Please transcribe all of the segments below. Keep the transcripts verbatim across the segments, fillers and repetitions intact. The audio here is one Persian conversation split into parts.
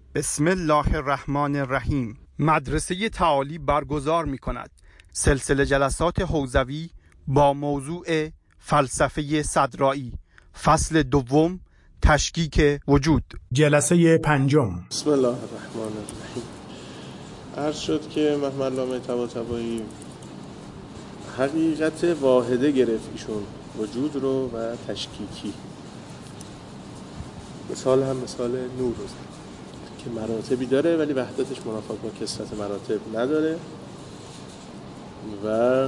بسم الله الرحمن الرحیم. مدرسه تعالی برگزار می کند سلسله جلسات حوزوی با موضوع فلسفه صدرائی، فصل دوم، تشکیک وجود. جلسه پنجم. بسم الله الرحمن الرحیم. عرض شد که محمد علامه طباطبایی حقیقت واحده گرفت ایشون، وجود رو و تشکیکی. مثال هم مثال نور رو زد که مراتبی داره ولی وحدتش منافات با کثرت مراتب نداره و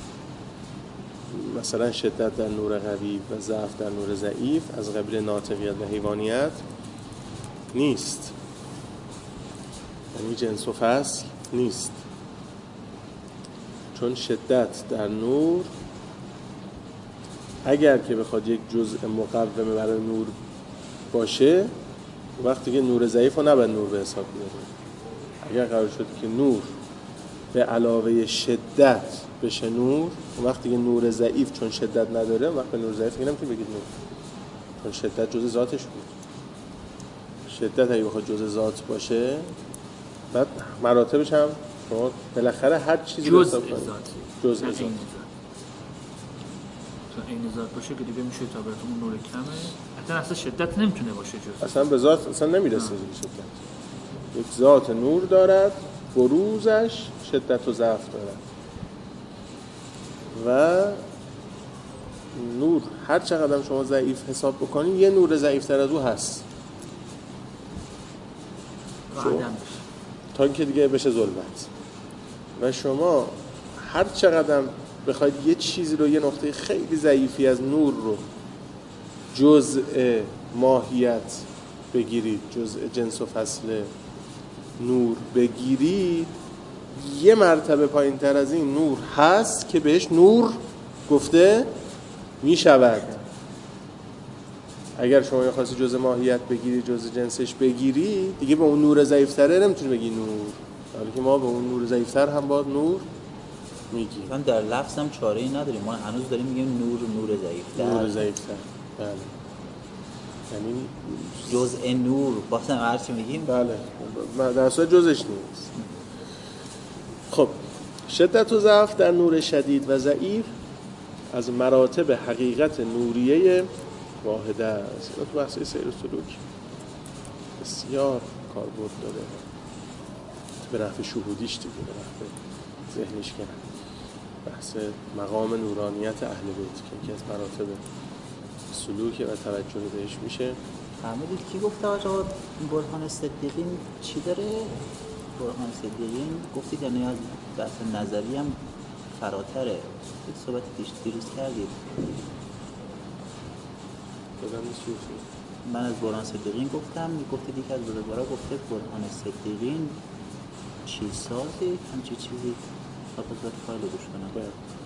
مثلا شدت در نور قوی و ضعف در نور ضعیف از قبیل ناطقیت و حیوانیت نیست، یعنی جنس و فصل نیست، چون شدت در نور اگر که بخواد یک جزء مقوم برای نور باشه وقتی که نور ضعیف رو نباید نور به حساب بیاره. اگر قرار شد که نور به علاوه شدت بشه نور، وقتی که نور ضعیف چون شدت نداره وقتی نور ضعیف دیگه نمیتونی بگید نور، چون شدت جزء ذاتش بود. شدت اگه بخواد جزء ذات باشه بعد مراتبش هم شما بالاخره هر چیزی رو حساب کنید جزء ذات، چون عین ذات باشه که دیگه میشه تا براتون نور کمه، حتی اصلا شدت نمیتونه باشه جزء، اصلا به ذات اصلا نمیرسه به شدت. یک ذات نور دارد، بروزش شدت و ضعف دارد و نور هر چقدر شما ضعیف حساب بکنید یه نور ضعیفتر از او هست تا اینکه دیگه بشه ظلمت. و شما هر چقدر بخواید یه چیزی رو، یه نقطه خیلی ضعیفی از نور رو جزء ماهیت بگیرید، جزء جنس و فصل نور بگیرید، یه مرتبه پایین تر از این نور هست که بهش نور گفته می شود. اگر شما یه خاصی جزء ماهیت بگیرید، جزء جنسش بگیرید، دیگه به اون نور ضعیفتره نمیتونی بگی نور، حالا که ما به اون نور ضعیفتر هم باید نور میگیم. من در لفظ هم چاره ای نداریم، ما هنوز داریم میگیم نور نور ضعیفتر نور ضعیفتر بله، یعنی جزء نور بازم هر چی میگیم بله در اصل جزش نیست. خب شدت و ضعف در نور شدید و ضعیف از مراتب حقیقت نوریه واحده است. تو بحث سیر و سلوک بسیار کاربرد داره، به نحو شهودیش دیگه، به نحو ذهنیش کنه. بحث مقام نورانیت اهل بیت که یکی از مراتب سلوک و توجه بهش میشه. فهمیدید کی گفته آقا برهان صدیقین چی داره؟ برهان صدیقین گفتید یعنی از بحث نظری هم فراتره. یک صحبت دیروز کردید من از برهان صدیقین گفتم، گفتید یک از بزرگوارا گفته برهان صدیقین چی سازی همچی چیزی تاپوزات فایل رو گوش کنم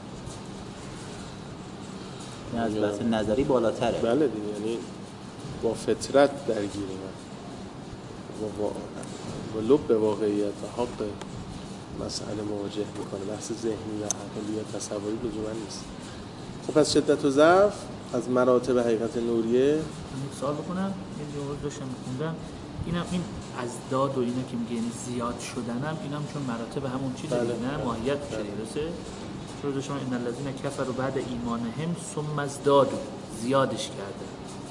یعنی از بحث نظری بالاتره. بله دیگه، یعنی با فطرت درگیریم و با, با لب واقعیت و حق مسئله مواجه میکنه. بحث ذهنی و عقلی و تصوری لزوما نیست. خب پس شدت و ضعف از مراتب حقیقت نوریه. من سوال بکنم، یه جواب داشتم می‌خوندم، اینم این ازداد و اینا که میگه زیاد شدنم اینم چون مراتب همون چیزه نه ماهیت میشه درسته؟ چون شما ان الذين كفروا بعد ایمانهم ثم ازدادوا زیادش کرده.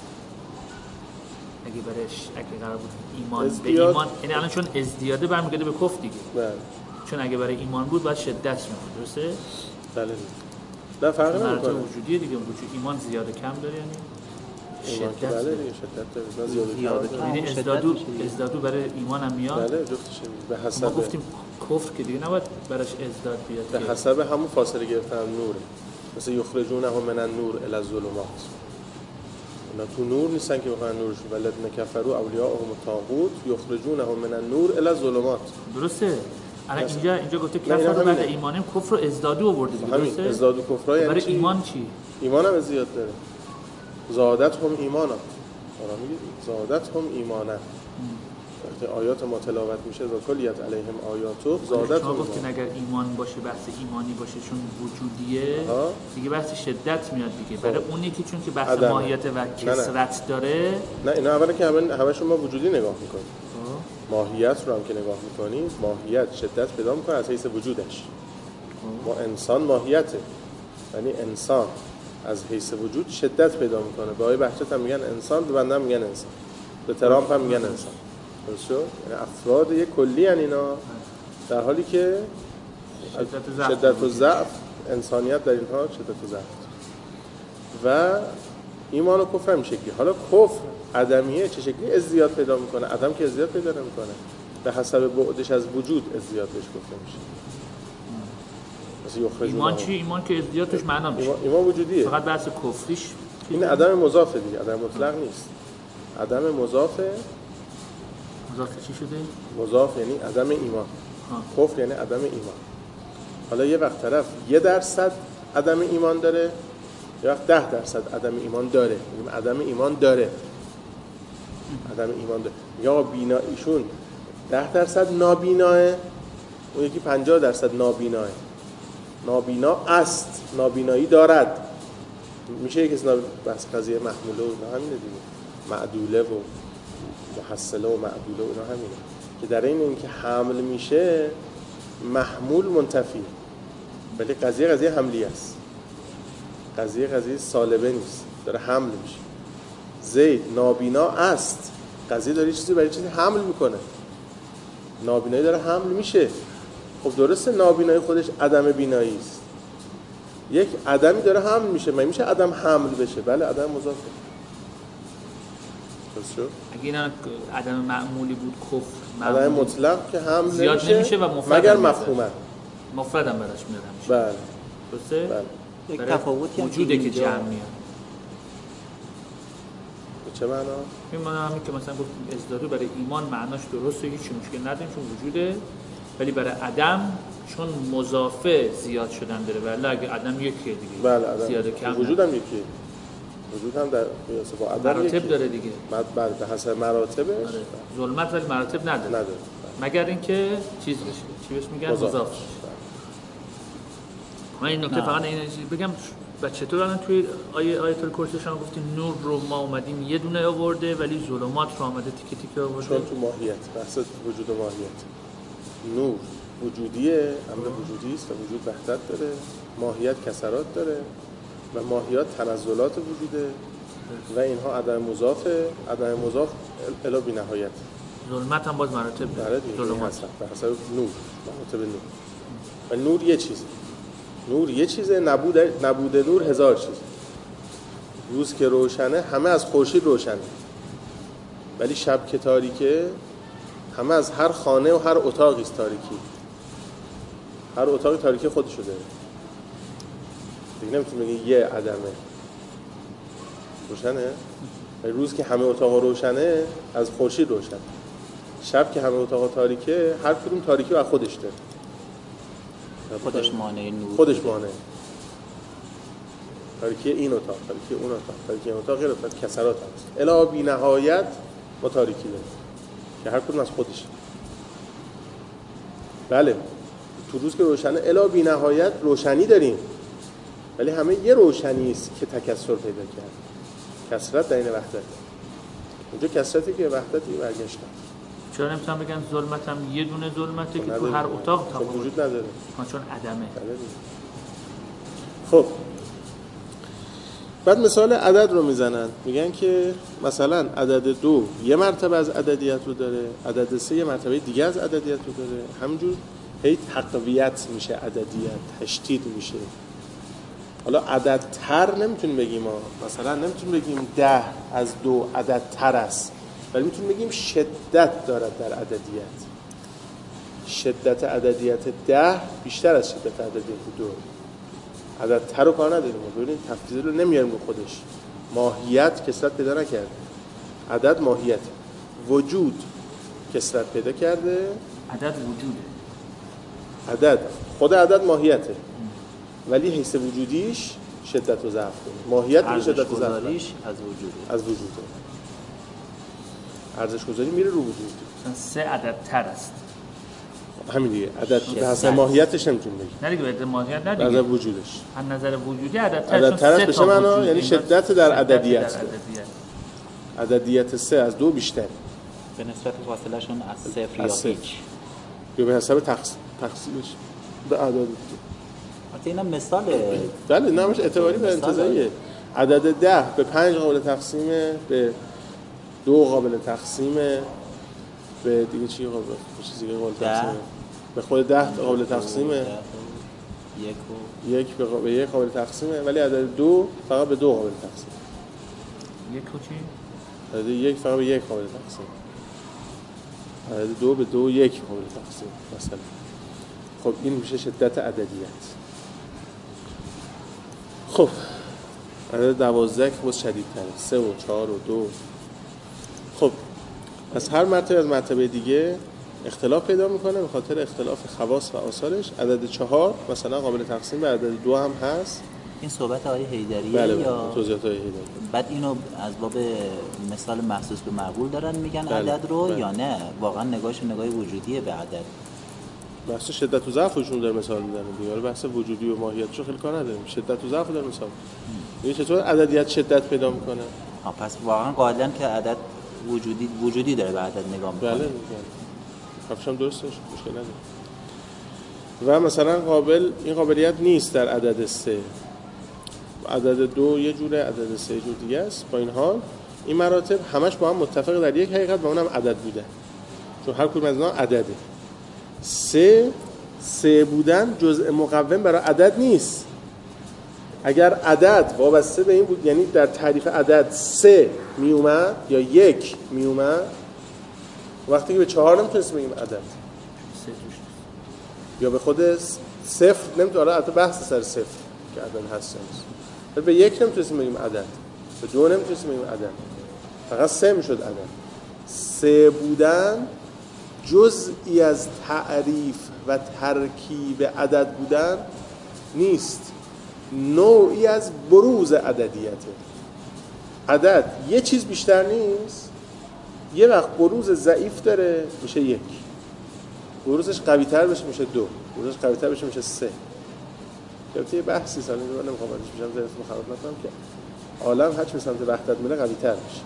اگه برش اگه قرار بود ایمان ازدیاد. به ایمان، یعنی الان چون ازدیاده برمیگرده به کفر دیگه. بله. چون اگه برای ایمان بود باید شدت می‌شد درسته؟ بله. نه فرق نمی‌کنه. مراتب وجودیه دیگه، وجود ایمان زیاد کم داره یعنی شدت بله دیگه، شدت داره زیاد کم. یعنی ازدادو ازدادو برای ایمان هم میاد. بله جفتش به حسب ما گفتیم کفر که دیگه نباید براش ازداد بیاد، به حسب همون فاصله گرفتن نوره. مثل یخرجونهم من النور الی الظلمات، اونا تو نور نیستن که بخوان نورشون، والذین کفروا اولیاءهم الطاغوت یخرجونهم من النور الی الظلمات. درسته. الان اینجا اینجا گفته کفر بعد ایمانم، کفر و ازدادو آورده دیگه درسته؟ ازداد و کفر یعنی برای ایمان چی؟ ایمان هم زیاد داره. زادت هم ایمانا، آره میگه زادت هم ایمانا. وقتی آیات ما تلاوت میشه و کلیت علیهم آیاتو زادت هم گفتین اگر ایمان باشه بحث ایمانی باشه چون وجودیه آه. دیگه بحث شدت میاد دیگه. برای اون یکی چون که بحث ماهیت و کثرت داره. نه اینا اولا که همه همشون ما وجودی نگاه میکنیم. ماهیت رو هم که نگاه میکنید ماهیت شدت پیدا میکنه از حیث وجودش. ما انسان ماهیته، یعنی انسان از حیث وجود شدت پیدا میکنه. به آقای بهجت هم میگن انسان، به بنده هم میگن انسان، به ترامپ هم میگن انسان. درست شد؟ یعنی افراد یک کلی ان اینا، در حالی که شدت و ضعف انسانیت در اینها شدت و ضعف و ایمان و کفر هم شکلی. حالا کفر عدمیه چه شکلی ازدیاد پیدا میکنه؟ عدم که ازدیاد پیدا نمیکنه، به حسب بعدش از وجود ازدیاد بهش گفته میشه. ایمان چی؟ ایمان که ازدیادش معنا میشه. ایمان, ایمان وجودیه، فقط بحث کفریش این عدم مضافه دیگه، عدم مطلق نیست. عدم مضافه. مضاف چی شده؟ مضاف یعنی عدم ایمان. ها. کفر یعنی عدم ایمان. حالا یه وقت طرف یه درصد عدم ایمان داره، یه وقت ده درصد عدم ایمان داره. میگیم عدم ایمان داره. عدم ایمان داره. یا بینا ایشون ده درصد نابیناه، اون یکی پنجاه درصد نابیناه. نابینا است، نابینایی دارد. میشه یک اسم بس قضیه محموله و همینه دیگه، معدوله و محصله و معدوله و اینا همینه که در این اینکه حمل میشه محمول منتفی، ولی قضیه قضیه حملی است، قضیه قضیه سالبه نیست، داره حمل میشه. زید نابینا است، قضیه داره چیزی برای چیزی حمل میکنه، نابینایی داره حمل میشه. خب درسته نابینایی خودش عدم بینایی است، یک عدمی داره حمل میشه، من میشه عدم حمل بشه؟ بله عدم مضافه. درست شد؟ اگه اینا عدم معمولی بود کفر عدم مطلق که حمل زیاد نمیشه, نمیشه و مفرد مگر مفهومه. مفرد هم براش میاد همیشه. بله. درسته؟ بله. یک تفاوتی هم وجوده که جمع میاد. به چه معنا؟ این معنا همین که مثلا گفتیم ازدادو برای ایمان معناش درسته، هیچ مشکل نداریم چون وجوده، ولی برای عدم چون مضافه زیاد شدن داره، ولی اگه عدم یکیه دیگه. بله عدم. زیاده کم. وجود هم یکیه. وجود هم در قیاس با عدم مراتب یکی. داره دیگه. بعد به حسب مراتبش. آره. ظلمت ولی مراتب نداره. نداره. مگر اینکه چیز بشه. چی بهش میگن؟ مضاف بشه. من این نکته فقط این بگم و چطور الان توی آیه آیه الکرسی شما گفتین نور رو ما اومدیم یه دونه آورده ولی ظلمات رو آمده تیکه تیکه آورده. چون تو ماهیت بحث وجود و ماهیت. نور وجودیه، امر وجودی است و وجود وحدت داره، ماهیت کسرات داره و ماهیت تنزلات وجوده و اینها عدم مضافه، عدم مضاف الی بی نهایت. ظلمت هم باز مراتب داره، ظلمت به حسب نور، مراتب نور. و نور یه چیزه، نور یه چیزه، نبود نبود نور هزار چیزه. روز که روشنه همه از خورشید روشنه، ولی شب که تاریکه همه از هر خانه و هر اتاقی است تاریکی. هر اتاقی تاریکی خودشو داره دیگه، نمیتونی بگی یه عدمه روشنه. روز که همه اتاقا روشنه از خورشید روشنه، شب که همه اتاقا تاریکه هر کدوم تاریکی رو از خودش داره، خودش مانع نور، خودش مانع تاریکی این اتاق، تاریکی اون اتاق، تاریکی اون اتاق، غیر اتاق کسرات هست الی بی نهایت ما تاریکی داریم که هر کدوم از خودش. بله تو روز که روشنه الی بی نهایت روشنی داریم، ولی همه یه روشنی است که تکثر پیدا کرد. کثرت در این وحدت، اونجا کثرتی که وحدتی برگشت. چرا نمیتونم بگن ظلمت هم یه دونه ظلمته که تو هر اتاق تفاوت وجود نداره، چون عدمه. خب بعد مثال عدد رو میزنن، میگن که مثلا عدد دو یه مرتبه از عددیت رو داره، عدد سه یه مرتبه دیگه از عددیت رو داره، همینجور هی تقویت میشه عددیت، تشدید میشه. حالا عدد تر نمیتونیم بگیم ها. مثلا نمیتونیم بگیم ده از دو عدد تر است، ولی میتونیم بگیم شدت دارد در عددیت. شدت عددیت ده بیشتر از شدت عددیت دو. عدد تر رو کار نداریم، ببینید تفضیل رو نمیاریم رو خودش. ماهیت کسرت پیدا نکرده، عدد ماهیت. وجود کسرت پیدا کرده، عدد وجوده. عدد خود عدد ماهیته، ولی حیث وجودیش شدت و ضعف داره. ماهیت میشه شدت و ضعف از وجوده، از وجوده. ارزش گذاری میره رو وجود. مثلا سه عدد تر است. همین دیگه، عدد به حسب ماهیتش نمیتونیم بگیم. نه دیگه، به ماهیت نه دیگه. از وجودش. از نظر وجودی عدد تر. عدد تر بشه معنا یعنی شدت در عددیت. عددیت سه از دو بیشتر. به نسبت فاصله شون از صفر از یا صفر. هیچ یا به حساب تقسیم تقسیمش به اعداد. البته اینا مثاله. بله نامش اعتباری به انتزاعیه. عدد ده به پنج قابل تقسیمه، به دو قابل تقسیمه، به دیگه چی قابل چیزی که قابل تقسیمه، به خود ده قابل تقسیمه، یک و یک به قابل یک قابل تقسیمه، ولی عدد دو فقط به دو قابل تقسیمه. یک و چی؟ عدد یک فقط به یک قابل تقسیم، عدد دو به دو یک قابل تقسیم مثلا. خب این میشه شدت عددیت. خب عدد دوازده که باز شدیدتره، سه و چهار و دو. خب از هر مرتبه از مرتبه دیگه اختلاف پیدا میکنه به خاطر اختلاف خواص و آثارش. عدد چهار مثلا قابل تقسیم به عدد دو هم هست. این صحبت آقای حیدریه بله یا توضیحات های حیدری. بعد اینو از باب مثال محسوس به معقول دارن میگن بله. عدد رو بله. یا نه واقعا نگاهش نگاه وجودیه به عدد؟ بحث شدت و ضعفشون داره مثال میزنه دیگه. حالا بحث وجودی و ماهیتش خیلی کار نداریم. شدت و ضعف داره مثال. این چطور عددیت شدت پیدا میکنه؟ آه پس واقعا قاعدن که عدد وجودی وجودی داره به عدد نگاه میکنه. بله حرفش هم درسته، مشکل نداره. و مثلا قابل این قابلیت نیست در عدد سه. عدد دو یه جوره، عدد سه یه جور دیگه است. با این حال این مراتب همش با هم متفق در یک حقیقت و اونم عدد بودن، چون هر کدوم از اینا عدده. سه سه بودن جزء مقوم برای عدد نیست. اگر عدد وابسته به این بود، یعنی در تعریف عدد سه می اومد یا یک می اومد، وقتی که به چهار نمیتونستیم بگیم عدد، یا به خود صفر نمیتونه. البته بحث سر صفر که عدد هست نیست. به یک نمیتونستیم بگیم عدد، به دو نمیتونستیم بگیم عدد، فقط سه میشد عدد. سه بودن جزئی از تعریف و ترکیب عدد بودن نیست، نوعی از بروز عددیته. عدد یه چیز بیشتر نیست، یه وقت بروز ضعیف داره میشه یک، بروزش قوی تر بشه میشه دو، بروزش قوی تر بشه میشه سه. البته یه بحثی سالی رو نمیخوام ازش بشم ذهنتون خراب نکنم که عالم هرچی به سمت وحدت میره قوی تر میشه.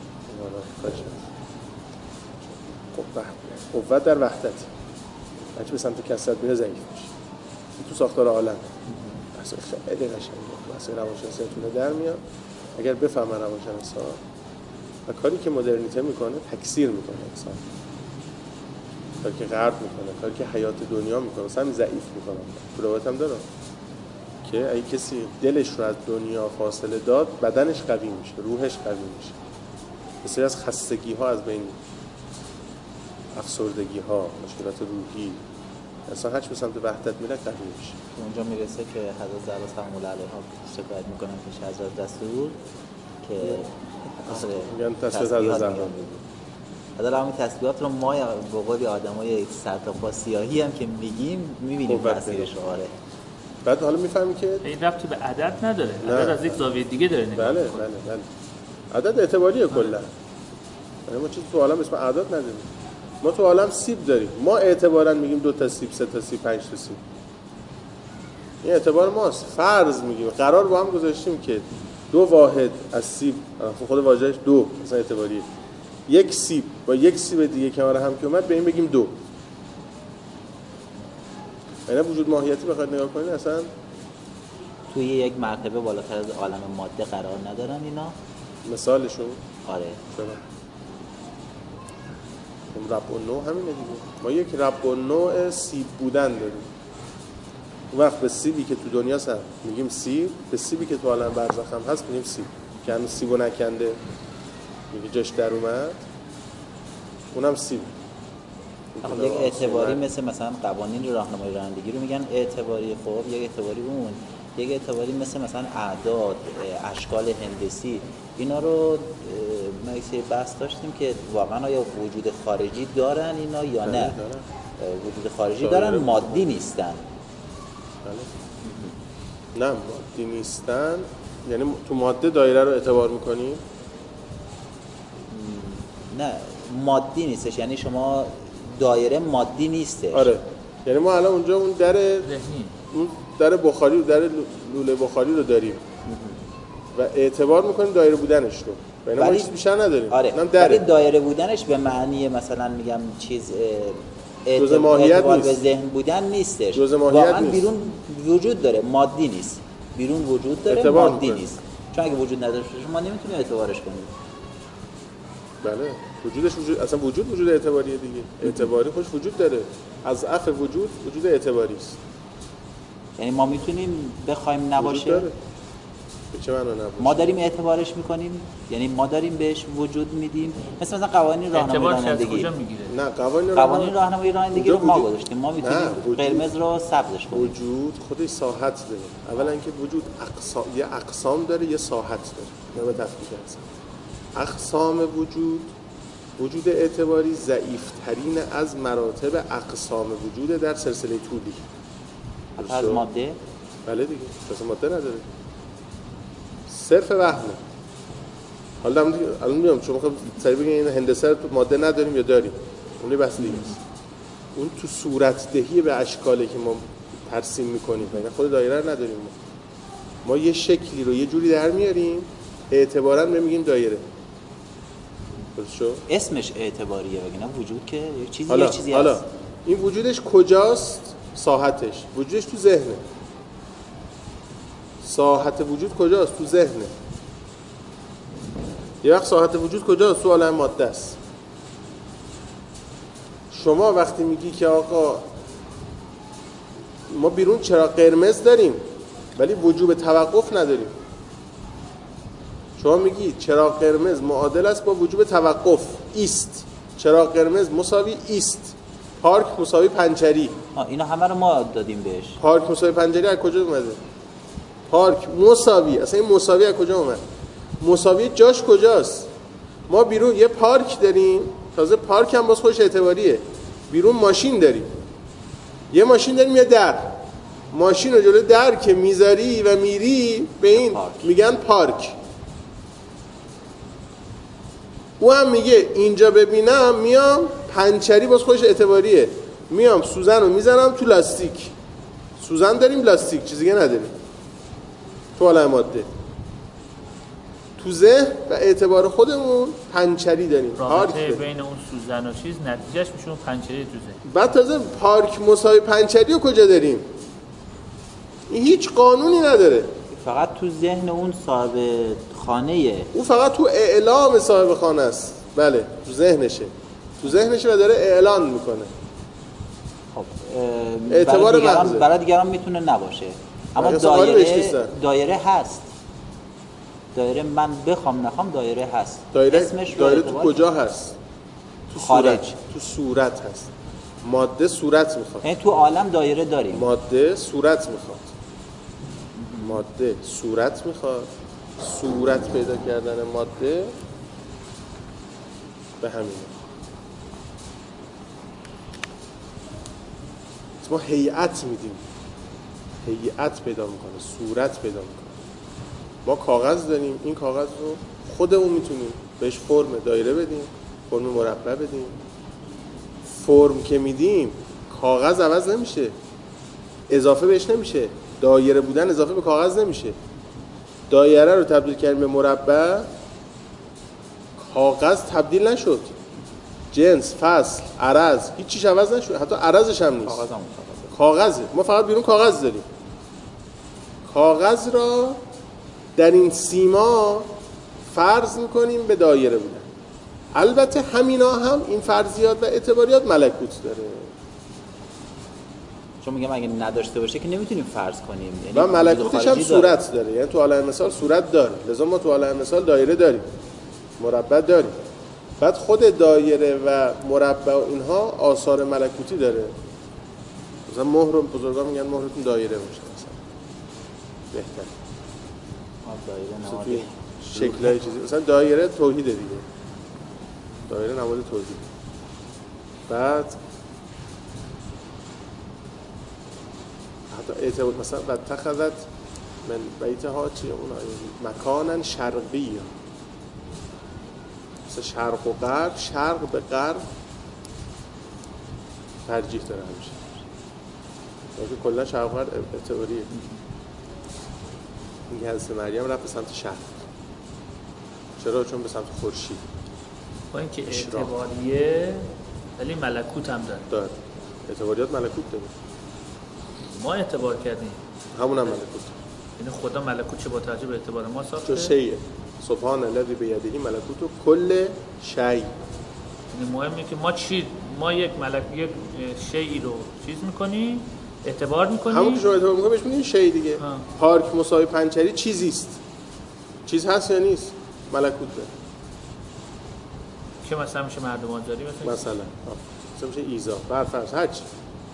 قوت در وحدت، هرچی به سمت کثرت میره ضعیف میشه. تو ساختار عالم اصلا خیلی قشنگه، مثلا روانشناسی تونه در میاد اگر بفهمن روانشناسا و کاری که مدرنیته میکنه تکثیر میکنه انسان، کاری که غرب میکنه، کاری که حیات دنیا میکنه، مثلا ضعیف میکنه. روایت هم داره که اگه کسی دلش رو از دنیا فاصله داد بدنش قوی میشه، روحش قوی میشه، بسیاری از خستگی ها از بین، افسردگی ها، مشکلات روحی، اصلا هرچی به سمت وحدت میره قوی میشه. اونجا میرسه که حضرت زهرا سلام الله علیها شکایت میکنن پیش حضرت رسول که میگن تسبیحات حضرت زهرا. حالا همین تسبیحات رو ما به قول آدمای سر تا پا سیاهی هم که میگیم میبینیم تاثیرش. آره بعد حالا میفهمی که این ربطی به عدد نداره، نه. عدد از یک زاویه دیگه داره نگاه بله می‌کنه. بله بله عدد اعتباریه کلا. یعنی ما چیزی تو عالم اسم اعداد نداریم. ما تو عالم سیب داریم، ما اعتباراً میگیم دو تا سیب، سه تا سیب، پنج تا سیب. این اعتبار ماست. فرض میگیم قرار با هم گذاشتیم که دو واحد از سیب، خود واژهش دو مثلا اعتباریه، یک سیب با یک سیب دیگه کنار هم که اومد به این بگیم دو. یعنی وجود ماهیتی بخواید نگاه کنید اصلا توی یک مرتبه بالاتر از عالم ماده قرار ندارن اینا. مثالشون آره چرا؟ اون رب و نوع همینه دیگه. ما یک رب و نوع سیب بودن داریم. اون وقت به سیبی که تو دنیا هست میگیم سیب، به سیبی که تو عالم برزخ هم هست میگیم سیب که هنوز سیبو نکنده، میگه جاش در اومد، اونم سیب. خب یک اعتباری مثل مثلا قوانین راهنمای رانندگی رو میگن اعتباری، خب یک اعتباری اون، یک اعتباری مثل مثلا اعداد، اشکال هندسی، اینا رو ما یک سری بحث داشتیم که واقعا آیا وجود خارجی دارن اینا یا نه؟ دارن. وجود خارجی دارن، مادی نیستن. بله. نه مادی نیستن، یعنی تو ماده دایره رو اعتبار میکنیم؟ نه مادی نیستش، یعنی شما دایره مادی نیستش. آره یعنی ما الان اونجا اون در ذهنی، اون در بخاری، در لوله بخاری رو داریم و اعتبار میکنیم دایره بودنش رو، بین ما چیز بیشتر نداریم. آره. ولی دایره بودنش به معنی مثلا میگم چیز جزء ماهیت نیست. به ذهن بودن نیستش. جزء ماهیت واقعا نیست. بیرون وجود داره، مادی نیست. بیرون وجود داره، اعتبار مادی میکنه. نیست. چون اگه وجود نداشته باشه ما نمیتونیم اعتبارش کنیم. بله وجودش وجود اصلا وجود وجود اعتباریه دیگه. اعتباری خوش وجود داره. از اف وجود وجود اعتباری است. یعنی ما میتونیم بخوایم نباشه. به چه معنا نباشه؟ ما داریم اعتبارش میکنیم، یعنی ما داریم بهش وجود میدیم. مثل مثلا قوانین راهنمایی رانندگی. نه قوانین قوانین راهنمایی رانندگی رو ما گذاشتیم. ما میتونیم قرمز رو سبزش کنیم. وجود خودش ساحت داره. اولا اینکه وجود اقسام یه اقسام داره، یه ساحت داره. نه تفکیک هست. اقسام وجود وجود اعتباری ضعیف‌ترین از مراتب اقسام وجود در سلسله طولی. از ماده؟ بله دیگه. اصلا ماده نداره. صرف وهمه. حالا الان میام چون میخوام سریع بگم این هندسه رو ماده نداریم یا داریم. اون بحث دیگه است. اون تو صورت دهی به اشکالی که ما ترسیم میکنیم. یعنی خود دایره رو نداریم ما. ما یه شکلی رو یه جوری در میاریم اعتباراً میگیم دایره. درست اسمش اعتباریه وگرنه وجود که یک چیزی حالا، یه چیزی حالا. هست. این وجودش کجاست؟ ساحتش. وجودش تو ذهنه. ساحت وجود کجاست؟ تو ذهنه. یه وقت ساحت وجود کجاست؟ تو عالم ماده است. شما وقتی میگی که آقا ما بیرون چراغ قرمز داریم ولی وجوب توقف نداریم. شما میگی چراغ قرمز معادل است با وجوب توقف. ایست. چراغ قرمز مساوی ایست. پارک مساوی پنچری. اینا همه رو ما دادیم بهش. پارک مساوی پنچری از کجا اومده؟ پارک مساوی، اصلا این مساوی از کجا اومد؟ مساوی جاش کجاست؟ ما بیرون یه پارک داریم، تازه پارک هم باز خودش اعتباریه. بیرون ماشین داریم. یه ماشین داریم یه در. ماشین رو جلوی در که میذاری و میری به این پارک. میگن پارک. او هم میگه اینجا ببینم میام پنچری باز خودش اعتباریه. میام سوزن رو میزنم تو لاستیک. سوزن داریم لاستیک چیزی دیگه نداریم. تو عالم ماده. تو ذهن و اعتبار خودمون پنچری داریم. پارک رابطه بین اون سوزن و چیز نتیجهش میشه اون پنچری تو ذهن. بعد تازه پارک مساوی پنچری رو کجا داریم؟ این هیچ قانونی نداره. فقط تو ذهن اون صاحب خانه‌ایه. اون فقط تو اعلام صاحب خانه است. بله تو ذهنشه. تو ذهنشه و داره اعلان میکنه. خب اعتبار برای دیگران, مغزه. برای دیگران میتونه نباشه. اما اگه سوالی بهش دایره نیستن. دایره هست. دایره من بخوام نخوام دایره هست. دایره اسمش رو دایره تو اعتبار کجا کنیم. هست؟ تو خارج. صورت. تو صورت هست. ماده صورت میخواد. یعنی تو عالم دایره داریم. ماده صورت میخواد. ماده صورت میخواد. صورت پیدا کردن ماده به همینه. ما هیئت میدیم. هیئت پیدا میکنه. صورت پیدا میکنه. ما کاغذ داریم. این کاغذ رو خودمون میتونیم بهش فرم دایره بدیم، فرم مربع بدیم. فرم که میدیم کاغذ عوض نمیشه، اضافه بهش نمیشه. دایره بودن اضافه به کاغذ نمیشه. دایره رو تبدیل کردیم به مربع، کاغذ تبدیل نشد. جنس، فصل، عرض هیچ چیز عوض نشد. حتی عرضش هم نیست. کاغذ هم کاغذه. ما فقط بیرون کاغذ داریم. کاغذ را در این سیما فرض میکنیم به دایره بودن. البته همینا هم این فرضیات و اعتباریات ملکوت داره. چون میگم اگه نداشته باشه که نمیتونیم فرض کنیم. و ملکوتش هم صورت داره. یعنی تو عالم مثال صورت داره. لذا ما تو عالم مثال دایره داریم، مربع داریم. بعد خود دایره و مربع و اینها آثار ملکوتی داره. مثلا مهر رو بزرگان میگن مهرتون دایره باشه مثلا. بهتر. دایره نماد شکلای چیزی. مثلا دایره توحیده دیگه. دایره نماد توحید. بعد حتی اعتبار مثلا بعد تخذت من بیتها چیه اون مکانن شرقی. مثلا شرق و غرب، شرق به غرب ترجیح داره همیشه. یعنی کلا شرق و غرب اعتباریه. میگه حضرت مریم رفت به سمت شرق. چرا؟ چون به سمت خورشید. با اینکه اعتباریه ولی ملکوت هم داره. داره. اعتباریات ملکوت داره. ما اعتبار کردیم. همون هم ملکوت. یعنی خدا ملکوت چه با توجه به اعتبار ما ساخته؟ چون شیء. سبحان الذی بیده ملکوت و کل شیء. یعنی مهمه که ما چی ما یک ملک یک شیئی رو چیز می‌کنیم، اعتبار می‌کنیم. همون که شما اعتبار می‌کنید بهش میگین شیء دیگه. ها. پارک مساوی پنچری چیزی است. چیز هست یا نیست؟ ملکوت داره. که مثلا میشه مردم آزاری مثلا مثلا مثلا میشه ایزا برفرض هر چی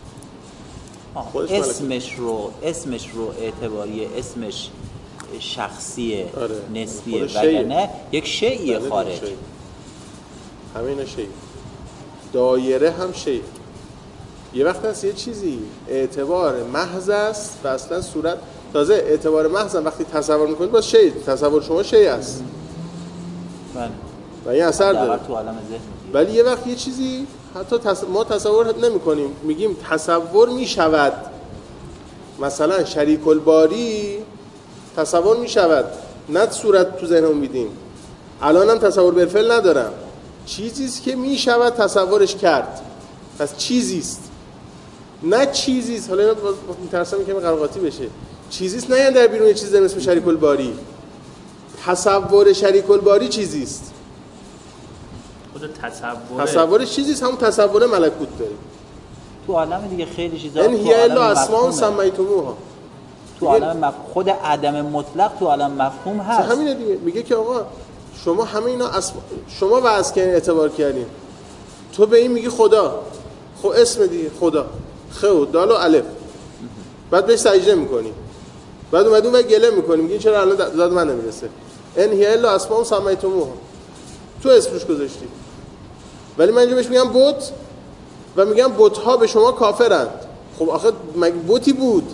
اسمش رو اسمش رو اعتباریه، اسمش شخصیه، آره. نسبیه وگرنه یک شیء خارج. همه اینا شیء. دایره هم شیء. یه وقت هست یه چیزی اعتبار محض است و اصلا صورت تازه اعتبار محض وقتی تصور میکنید باز شیء تصور شما شیء است. بله. و این اثر داره. تو عالم ذهن. ولی یه وقت یه چیزی حتی تص... ما تصور نمی کنیم، میگیم تصور می شود. مثلا شریک الباری تصور می شود، نه صورت تو ذهنم میدیم. الان هم تصور بالفعل ندارم، چیزیست که می شود تصورش کرد. پس چیزیست نه چیزیست. حالا اینا میترسم که قرقاتی بشه. چیزیست نه یعنی در بیرون یه چیز داریم اسم شریک الباری. تصور شریک الباری چیزیست. خود تصور تصورش چیزیست، همون تصور ملکوت داریم. تو عالم دیگه خیلی چیزا ان هی الا اسماء سمیتموها. تو عالم مف... خود عدم مطلق تو عالم مفهوم هست. همینه دیگه. میگه که آقا شما همه اینا اسم... شما واسه که اعتبار کردین، تو به این میگی خدا، خب اسم دیگه خدا، خ و دال و الف، بعد بهش سجده میکنی، بعد اومدون و گله میکنی میگی چرا الان داد من نمیرسه. ان هی الا اسماء سمیتموها، تو اسمش گذاشتی. ولی من اینجا بهش میگم بت و میگم بت ها به شما کافرند. خب آخه مگه بتی بود؟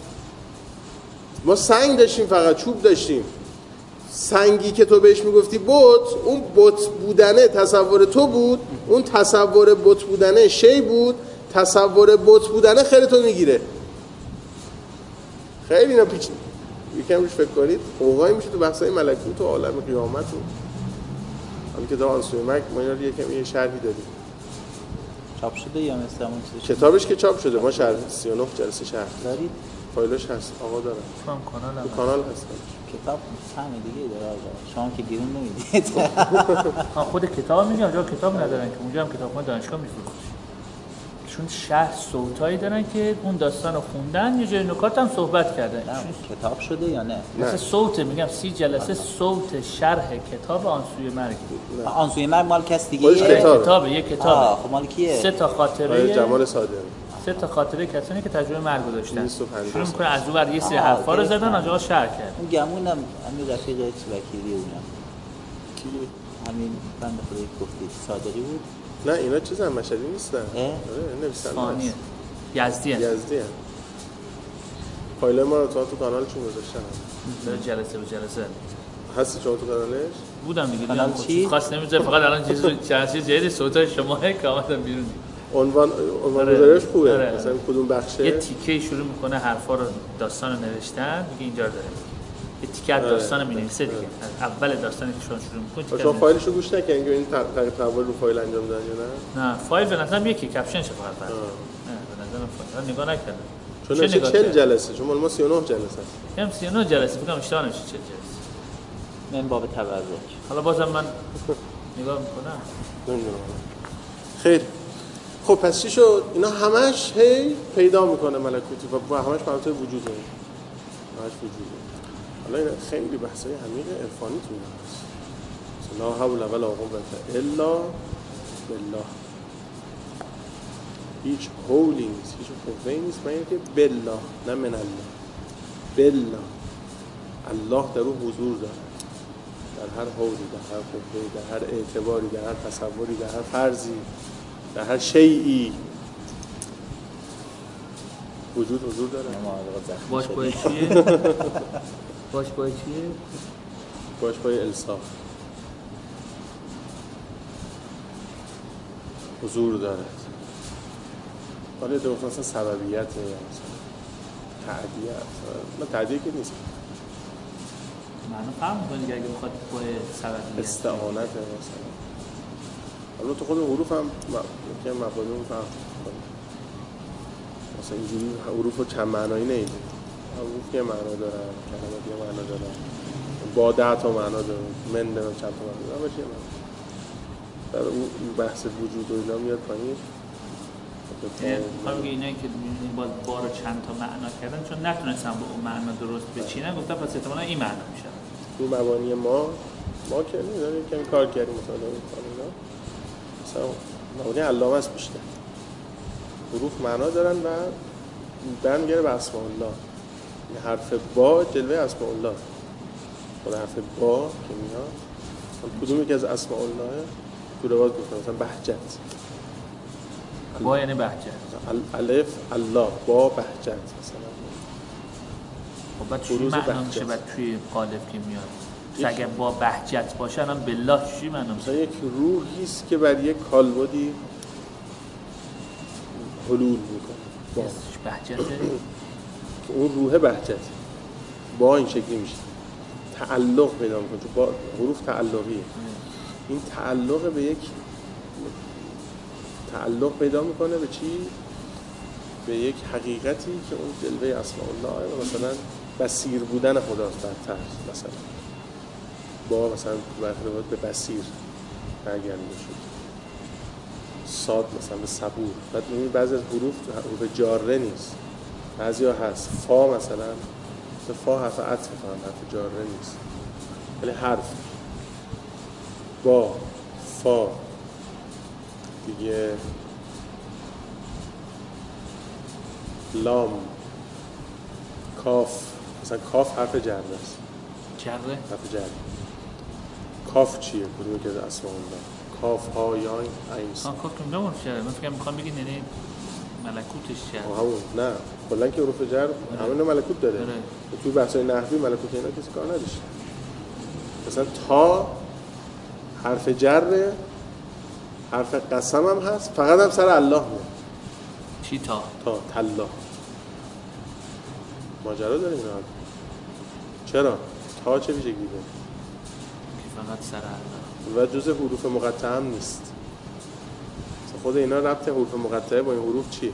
ما سنگ داشتیم، فقط چوب داشتیم. سنگی که تو بهش میگفتی بت، اون بت بودنه تصور تو بود، اون تصور بت بودنه شی بود، تصور بت بودنه خیلی تو میگیره. خیلی اینا پیچ یکم روش فکر کنید اوقایی میشه تو بحثای ملکوت و عالم قیامت و همین که تا آنسوی مرگ ما اینا رو یکم یه شرحی دادیم. چاپ شده یا مثل همون چیزی؟ کتابش که چاپ شده، ما شرح سی و نه جلسه شرح دارید؟ فایلش هست آقا داره. تو هم کانال هم کانال هست. کتاب همه دیگه داره آقا. شما که گیرون نمیدید. ها خود کتاب میگم، اونجا کتاب ندارن که اونجا هم کتابخونه دانشگاه میفروشن. چون شرح صوتایی دارن که اون داستان رو خوندن، یه جای نکات هم صحبت کردن. کتاب شده یا نه؟ مثل صوت میگم سی جلسه صوت شرح کتاب آنسوی مرگ. آنسوی مرگ مال کس دیگه؟ خودش کتابه. کتابه، یک کتابه. خب مال کیه؟ سه تا خاطره جمال صادقی. سه تا خاطره کسانی که تجربه مرگ رو داشتن. شروع می‌کنه از اون ور یه سری حرفا رو زدن، آجا شرح کرد. اون گمونم همین رفیق وکیلی اونم. کی؟ همین بنده خدایی گفتید صادقی بود. نه اینا چیزا هم مشهدی نیستن. آره نویسنده فانیه. یزدی هست. یزدی هست. فایل ما رو تو تو کانالشون گذاشتن. داره جلسه به جلسه. هستی شما تو کانالش؟ بودم دیگه. کانال چی؟ خاص نمیذاره، فقط الان چیز چند چیز جدید صوتای شماها که آمدن بیرون. عنوان عنوان گذاریش خوبه. آره. مثلا کدوم بخشه؟ یه تیکه شروع میکنه حرفا رو داستان رو نوشتن، میگه اینجا داره. یه تیکه از داستان مینویسه دیگه. اول داستانی که شما شروع میکنید. شما فایلش رو گوش نکنید که این تغییر تحول رو فایل انجام دادن یا نه؟ نه فایل به نظرم یکی کپشنش فقط بعد. نه به نظرم فایل نگاه نکردم. چون نشه چهل جلسه، شما ما سی و نه جلسه است. هم سی و نه جلسه فکر کنم اشتباه نمیشه چهل جلسه. من باب تبرک. حالا بازم من نگاه میکنم. نمیدونم. خیر. خب پس چی شد؟ اینا همش هی پیدا میکنه ملکوتی و همش مناطق وجوده. همش وجوده. حالا این خیلی بحثای عمیق عرفانی تو هست. لا حول ولا قوة الا بالله. هیچ حولی نیست، هیچ قوه‌ای نیست مگر که بالله، نه من الله. بالله. الله در اون حضور داره. در هر حولی، در هر قوه‌ای، در هر اعتباری، در هر تصوری، در هر فرضی، در هر شیئی وجود حضور داره. باش باید چیه؟ باش باید چیه؟ باش باید الصاق حضور داره. حالا دو مثلا سببیت یا مثلا تعدیه، نه تعدیه که نیست. معنا فهم می‌کنی که اگه بخواد با سببیت استعانت مثلا حالا تو خود حروف هم که مفاهیم رو فهم کنی مثلا اینجوری حروف رو چند معنایی نیده حروف یه معنا دارن کلمات یه معنا دارن با ده تا معنا دارن من دارن چند تا معنا دارن باشه معنا در اون بحث وجود و اینا میاد پایین خواهم که اینایی که با بار چند تا معنا کردن چون نتونستم با اون معنا درست بچینن گفتم پس احتمالا این معنا میشه تو مبانی ما ما که نمیدونیم کمی کار کردیم مثلا این کارینا مثلا مبانی علامه است بیشتر حروف معنا دارن و برمیگره به اسماء الله این حرف با جلوه اسماء الله خود حرف با که میاد کدومی که از اسماء الله تو روایت گفتن مثلا بهجت با یعنی بهجت الف الله با بهجت مثلا خب بعد چی معنا میشه بعد توی قالب که میاد اگه با بهجت باشه الان بالله چی معنا میشه یک روحی است که بر یک کالبدی حلول میکنه با بهجته اون روح بهجت با این شکلی میشه تعلق پیدا میکنه چون با حروف تعلقیه این تعلق به یک تعلق پیدا میکنه به چی؟ به یک حقیقتی که اون جلوه اسماء الله و مثلا بصیر بودن خداست برتر مثلا با مثلا برخلاف به بصیر برگرده شد صاد مثلا به صبور بعد این بعضی از حروف حروف جاره نیست بعضی ها هست فا مثلا مثلا فا حرف عطف فهم حرف جاره نیست ولی حرف با فا دیگه لام کاف مثلا کاف حرف جره است جره حرف جره کاف چیه کدومی که اسماء الله کاف ها یا این ها کاف که نمون شده من فکر می‌خوام بگین یعنی ملکوتش چیه همون نه کلا که حروف جر همون ملکوت داره توی بحث‌های نحوی ملکوت اینا کسی کار نداشت مثلا تا حرف جر حرف قسم هم هست فقط هم سر الله میاد چی تا؟ تا تلا ماجرا داره اینا چرا؟ تا چه ویژگی داره؟ که فقط سر الله و جزء حروف مقطعه هم نیست خود اینا ربط حروف مقطعه با این حروف چیه؟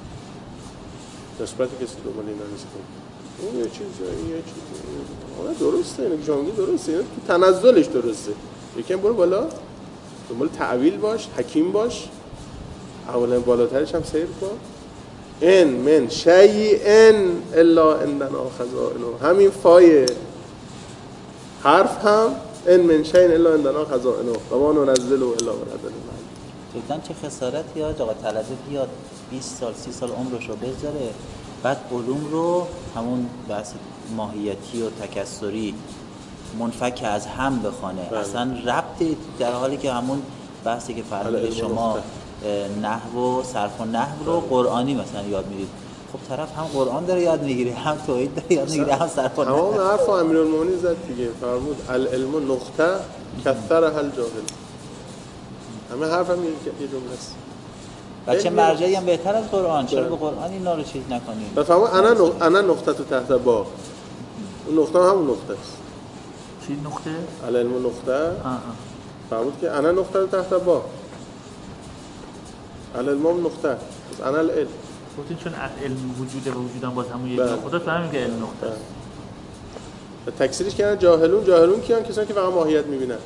نسبت کسی دنبال اینا نیست اون یه چیزه این یه چیزه درسته اینه که شما میگی درسته اینه تو تنزلش درسته یکم برو بالا دنبال تعویل باش حکیم باش اولا بالاترش هم سیر کن ان من شیئن الا عندنا خزائنه همین فای حرف هم ان من شیئن الا عندنا خزائنه و ما ننزله الا بقدر معلوم جدا چه خسارتی ها آقا طلبه بیاد بیست سال سی سال عمرش رو بذاره بعد علوم رو همون بحث ماهیتی و تکثری منفک از هم بخونه بله. اصلا ربطی در حالی که همون بحثی که فرمودید شما نحو و صرف و نحو رو قرآنی مثلا یاد میگیرید خب طرف هم قرآن داره یاد میگیره هم توحید داره یاد میگیره هم صرف و نحو تمام حرف امیرالمومنین زد دیگه فرمود العلم نقطه کثرها الجاهل همه حرف هم یه جمله است بچه مرجعی هم بهتر از قرآن چرا به قرآن اینا رو چیز نکنیم بفهمون انا انا نقطه تو تحت با اون نقطه همون نقطه است چی نقطه؟ العلم نقطه فرمود که انا نقطه تو تحت با العلم نقطه از انا العلم گفتین چون علم وجوده و وجودم باز همون یک خدا فهمیم که علم نقطه است تکثیرش کردن جاهلون جاهلون کیان کسانی که فقط ماهیت میبینن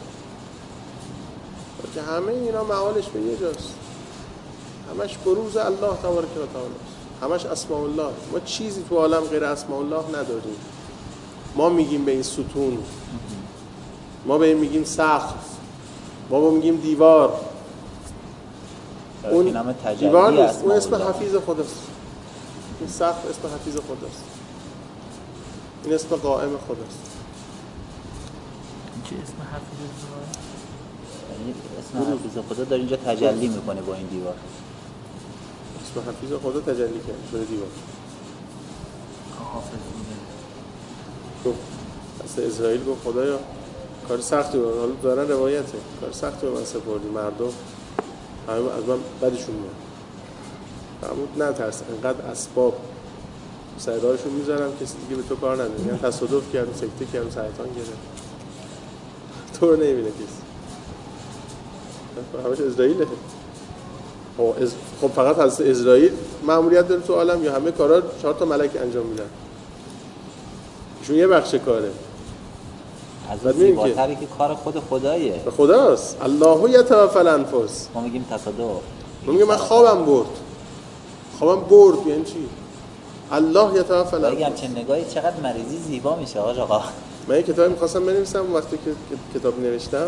که همه اینا معالش به یه جاست همش بروز الله تبارک و تعالی همش اسماء الله ما چیزی تو عالم غیر اسماء الله نداریم ما میگیم به این ستون ما به این میگیم سقف ما به میگیم دیوار اون دیوار نیست اون اسم حفیظ خداست این سقف اسم حفیظ خداست این اسم قائم خداست چه اسم حفیظ خداست؟ اسم حفیظ خدا داره اینجا تجلی میکنه با این دیوار اسم حفیظ خدا تجلی کرده شده دیوار حافظ بوده تو اصلا اسرائیل گفت خدایا کار سختی بود حالا دارن روایته کار سختی به من سپردی مردم همه از من بدشون میاد فرمود نه ترس انقدر اسباب سردارشون میذارم کسی دیگه به تو کار نداره. میگن تصادف کردم، سکته کردم، سرطان گرفتم. تو رو نمیبینه کسی. همش اسرائیله. خب فقط از اسرائیل مأموریت داره تو عالم یا همه کارا چهار تا ملک انجام میدن؟ ایشون یه بخش کاره. از زیباتری که کار خود خدایه. به خداست. الله یتوفی الانفس. ما میگیم تصادف. ما میگیم من خوابم برد. خوابم برد یعنی چی؟ الله یتوفی الانفس. میگم چه نگاهی چقدر مریضی زیبا میشه آقا. من یه کتابی می‌خواستم بنویسم وقتی که کتاب نوشتم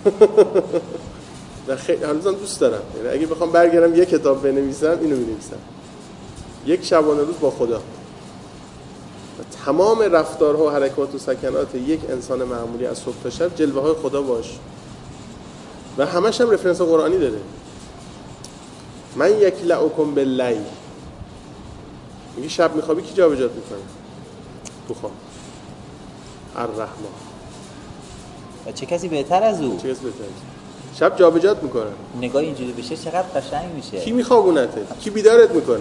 و خیلی هنوزم دوست دارم. یعنی اگه بخوام برگردم یه کتاب بنویسم اینو می‌نویسم. یک شبانه روز با خدا. و تمام رفتارها و حرکات و سکنات یک انسان معمولی از صبح تا شب جلوه‌های خدا باش. و همش هم رفرنس قرآنی داره. من یکلؤکم باللیل. میگه شب میخوابی کی جابجات میکنه؟ تو خواب. الرحمن. و چه کسی بهتر از او؟ چه کسی بهتر از او؟ شب جابجات میکنه. نگاه اینجوری بشه چقدر قشنگ میشه. کی میخوابونته؟ کی بیدارت میکنه؟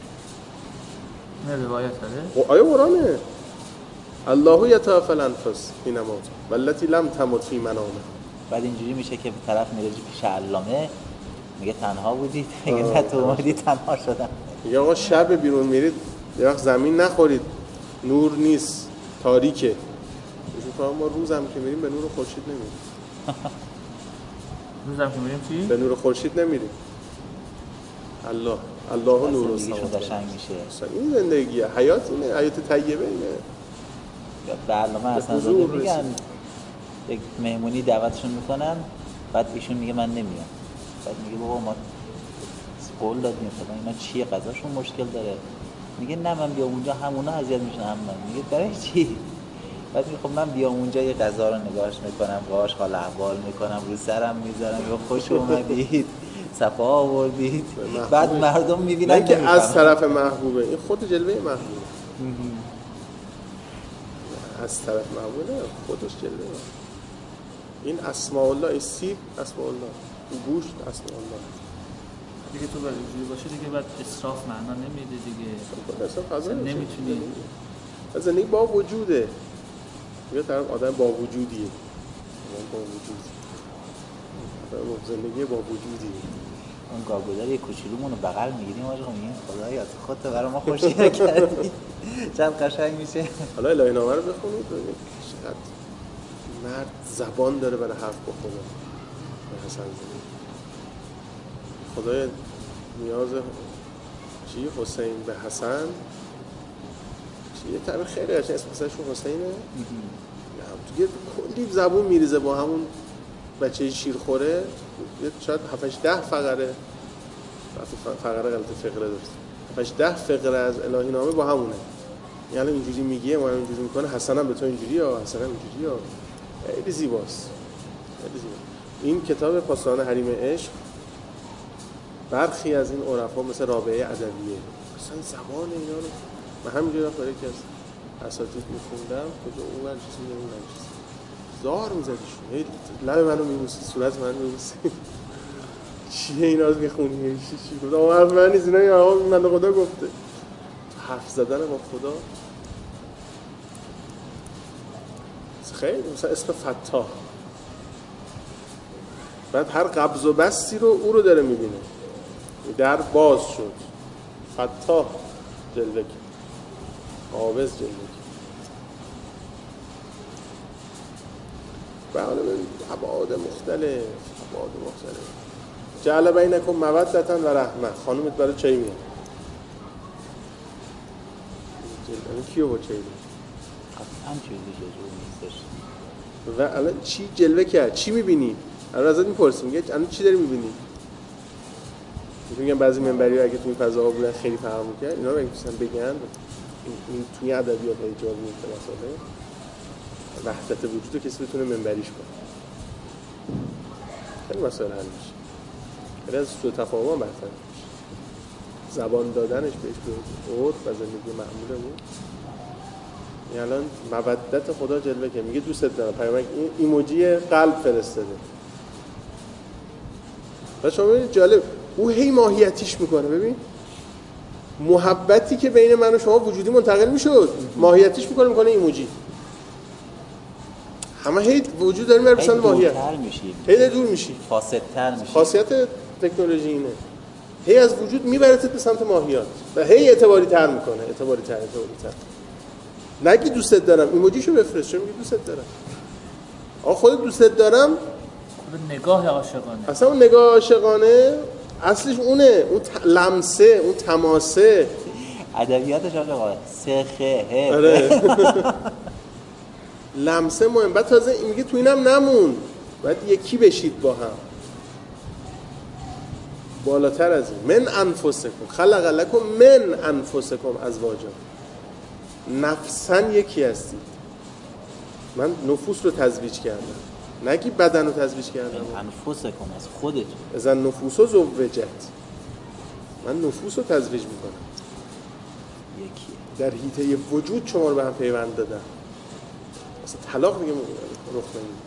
نه روایت داره. آیه قرآنه. الله یتوفی الانفس حین موت والتی لم تمت فی منامها. بعد اینجوری میشه که طرف میره پیش علامه میگه تنها بودید، میگه نه تو اومدی تنها شدم. میگه آقا شب بیرون میرید یه وقت زمین نخورید، نور نیست، تاریکه. میگه ما روزم که میریم به نور خورشید نمیریم. روزم که میریم چی؟ به نور خورشید نمیریم. الله الله نور زندگیشون قشنگ میشه. این زندگیه، حیات اینه، حیات طیبه اینه. به علامه حسن زاده میگن یک مهمونی دعوتشون میکنن، بعد ایشون میگه من نمیام. بعد میگه بابا ما قول دادیم فلان اینا چیه غذاشون مشکل داره. میگه نه من بیام اونجا همونا اذیت میشن هم من. میگه برای چی؟ بعد میگه خب من بیام اونجا یه غذا رو نگاهش میکنم، باهاش حال احوال میکنم، رو سرم میذارم، یا خوش اومدید، صفا آوردید. بعد مردم میبینن که از طرف محبوبه، این خود جلوه محبوبه. از طرف محبوبه خودش جلوه. این اسماء الله، این سیب اسماء الله، این گوشت اسماء الله. دیگه تو برای اینجوری باشه دیگه بعد اسراف معنا نمیده دیگه. اسراف فضا نمیتونی. زندگی با وجوده. یه طرف آدم با وجودیه. آدم با وجود. آدم زندگی با وجودیه. اون گاگودار یه کوچولومون رو بغل میگیریم آجا میگیم خدایا تو خودت برای ما خوشی کردی. چقدر قشنگ میشه. حالا الهی نامه رو بخونید ببینید چقدر مرد زبان داره برای حرف با خدا. به حسن زنی. خدای نیاز چی حسین به حسن چی یه تعبیر خیلی قشنگ اسم پسرشون حسینه. تو یه کلی زبون میریزه با همون بچه شیرخوره. یه شاید هفت ده فقره فقره غلط فقره داشت. هفت ده فقره از الهی نامه با همونه. یعنی اینجوری میگه ما اینجوری میکنه حسن هم به تو اینجوری ها حسن هم اینجوری ها. خیلی زیباست. خیلی زیباست. این کتاب پاسداران حریم عشق برخی از این عرفا مثل رابعه عدویه اصلا زبان اینا رو من همینجوری وقت برای یکی از اساتید میخوندم کجا اون ور چیزی نمیدونم چیزی زار میزدیشون هی لب منو میبوسید صورت منو میبوسید چیه اینا رو میخونی چی چی گفتم اون حرف من نیست اینا این آقا من خدا گفته حرف زدن با خدا خیلی مثلا اسم فتاح بعد هر قبض و بستی رو او رو داره میبینه در باز شد فتاح جلوه کرد قابض جلوه کرد بله ببینید ابعاد مختلف ابعاد مختلف جعل بینکم مودة و رحمه خانومت برای چای میاد الان کیو با چای میاد هم چیزی جزو نیستش و الان چی جلوه کرد چی میبینی الان ازت میپرسیم میگه الان چی داری میبینی میگم بعضی منبری اگه تو این فضاها بودن خیلی فهم می‌کرد اینا رو اگه دوستان بگن این توی ادبیات های جاری میشه مسائل وحدت وجود رو کسی بتونه منبریش کنه خیلی مسائل حل میشه خیلی از سوء تفاهم هم برطرف میشه زبان دادنش بهش به عرف و زندگی معمولمون یعنی الان مودت خدا جلوه که میگه دوستت دارم پیامک این ایموجی قلب فرستاده و شما ببینید جالب او هی ماهیتیش میکنه ببین محبتی که بین من و شما وجودی منتقل میشد ماهیتیش میکنه میکنه ایموجی. همه هی وجود داریم برای بسند ماهیت هی دور میشی، فاسدتر میشی. خاصیت تکنولوژی اینه هی از وجود میبرتت به سمت ماهیات و هی اعتباری تر میکنه، اعتباری تر اعتباری تر. نگی دوستت دارم ایموجیشو بفرست، چون میگی دوستت دارم. آقا خودت دوستت دارم، خود نگاه عاشقانه. اصلا اون نگاه عاشقانه اصلش اونه، اون ت... لمسه، اون تماسه. ادبیاتش آقا سخه هه. آره. لمسه مهم. بعد تازه این میگه تو اینم نمون، باید یکی بشید با هم. بالاتر از این من انفسکم خلق لکم من انفسکم ازواجا، نفسن یکی هستید. من نفوس رو تزویج کردم، نگی بدن رو تزویج کردم. من انفسکم از خودتون. ازن نفوس و زوجت، من نفوس رو تزویج میکنم. یکیه. در حیطه وجود شما رو به هم پیوند دادم. اصلا طلاق دیگه رخ نمیده.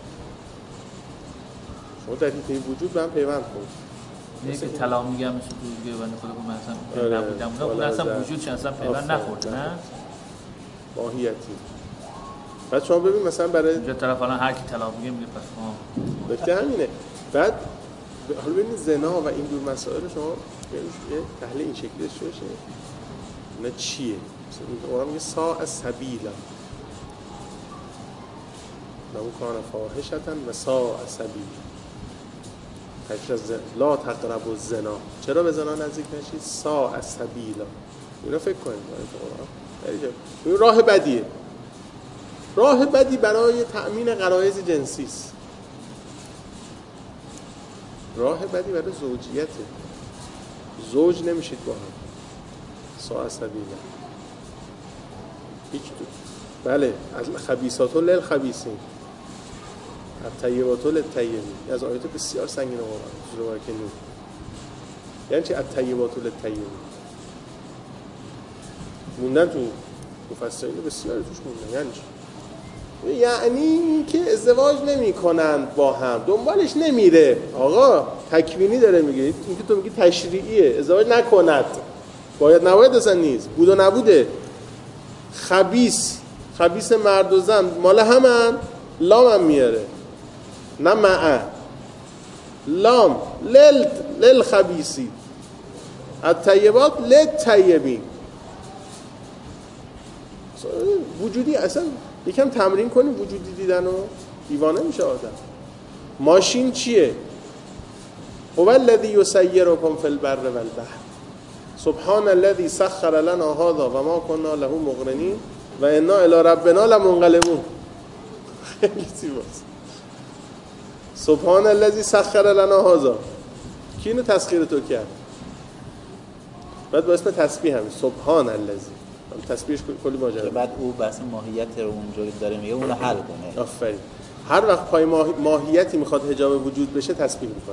شما در حیطه وجود به هم پیوند کن. نه که طلاق میگم مثل دیگه بنده خدا که من اصلا نبودم اون اصلا وجودش اصلا پیوند نخورد. نه ماهیتی. بعد شما ببین مثلا برای اینجا طرف الان هر کی طلاق میگه میگه پس ما نکته همینه. بعد حالا ببینید زنا و این دور مسائل شما یه تحلیل این شکلی داشته باشه. نه چیه؟ مثلا اونم میگه ساء سبیلا، لو کان فاحشة و ساء سبیلا. تکرار لا تقربوا الزنا، چرا به زنا نزدیک نشید؟ ساء سبیلا. اینا فکر کنید این راه بدیه، راه بدی برای تأمین غرایز جنسی است، راه بدی برای زوجیته. زوج نمیشید با هم. ساء سبیلا هیچ دو. بله الخبیثات للخبیثین الطیبات للطیبین، از آیات بسیار سنگین قرآن سوره مبارکه نور. یعنی چی الطیبات للطیبین؟ موندن تو مفسرین بسیار توش موندن. یعنی چی؟ یعنی که ازدواج نمی کنند با هم، دنبالش نمیره. آقا تکوینی داره میگه، این که تو میگی تشریعیه، ازدواج نکند، باید نباید اصلا نیست، بود و نبوده. خبیث، خبیث مرد و زن مال همن، لام هم میاره نه معه، لام لل لل خبیثی الطیبات للطیبین. وجودی اصلا یکم تمرین کنیم وجودی دیدن و دیوانه میشه آدم. ماشین چیه؟ هو الذی یسیرکم فی البر والبحر سبحان الذی سخر لنا هذا و ما كنا له مقرنین و انا الی ربنا لمنقلبون. خیلی زیباست. سبحان الذی سخر لنا هذا، کی اینو تسخیر تو کرد؟ بعد با اسم تسبیح همین سبحان الذی، تسبیحش کلی ماجرا. بعد او بحث ماهیت رو اونجوری داره میگه اونو حل کنه. آفرین. هر وقت پای ماهی... ماهیتی میخواد حجاب وجود بشه تسبیح میکنه.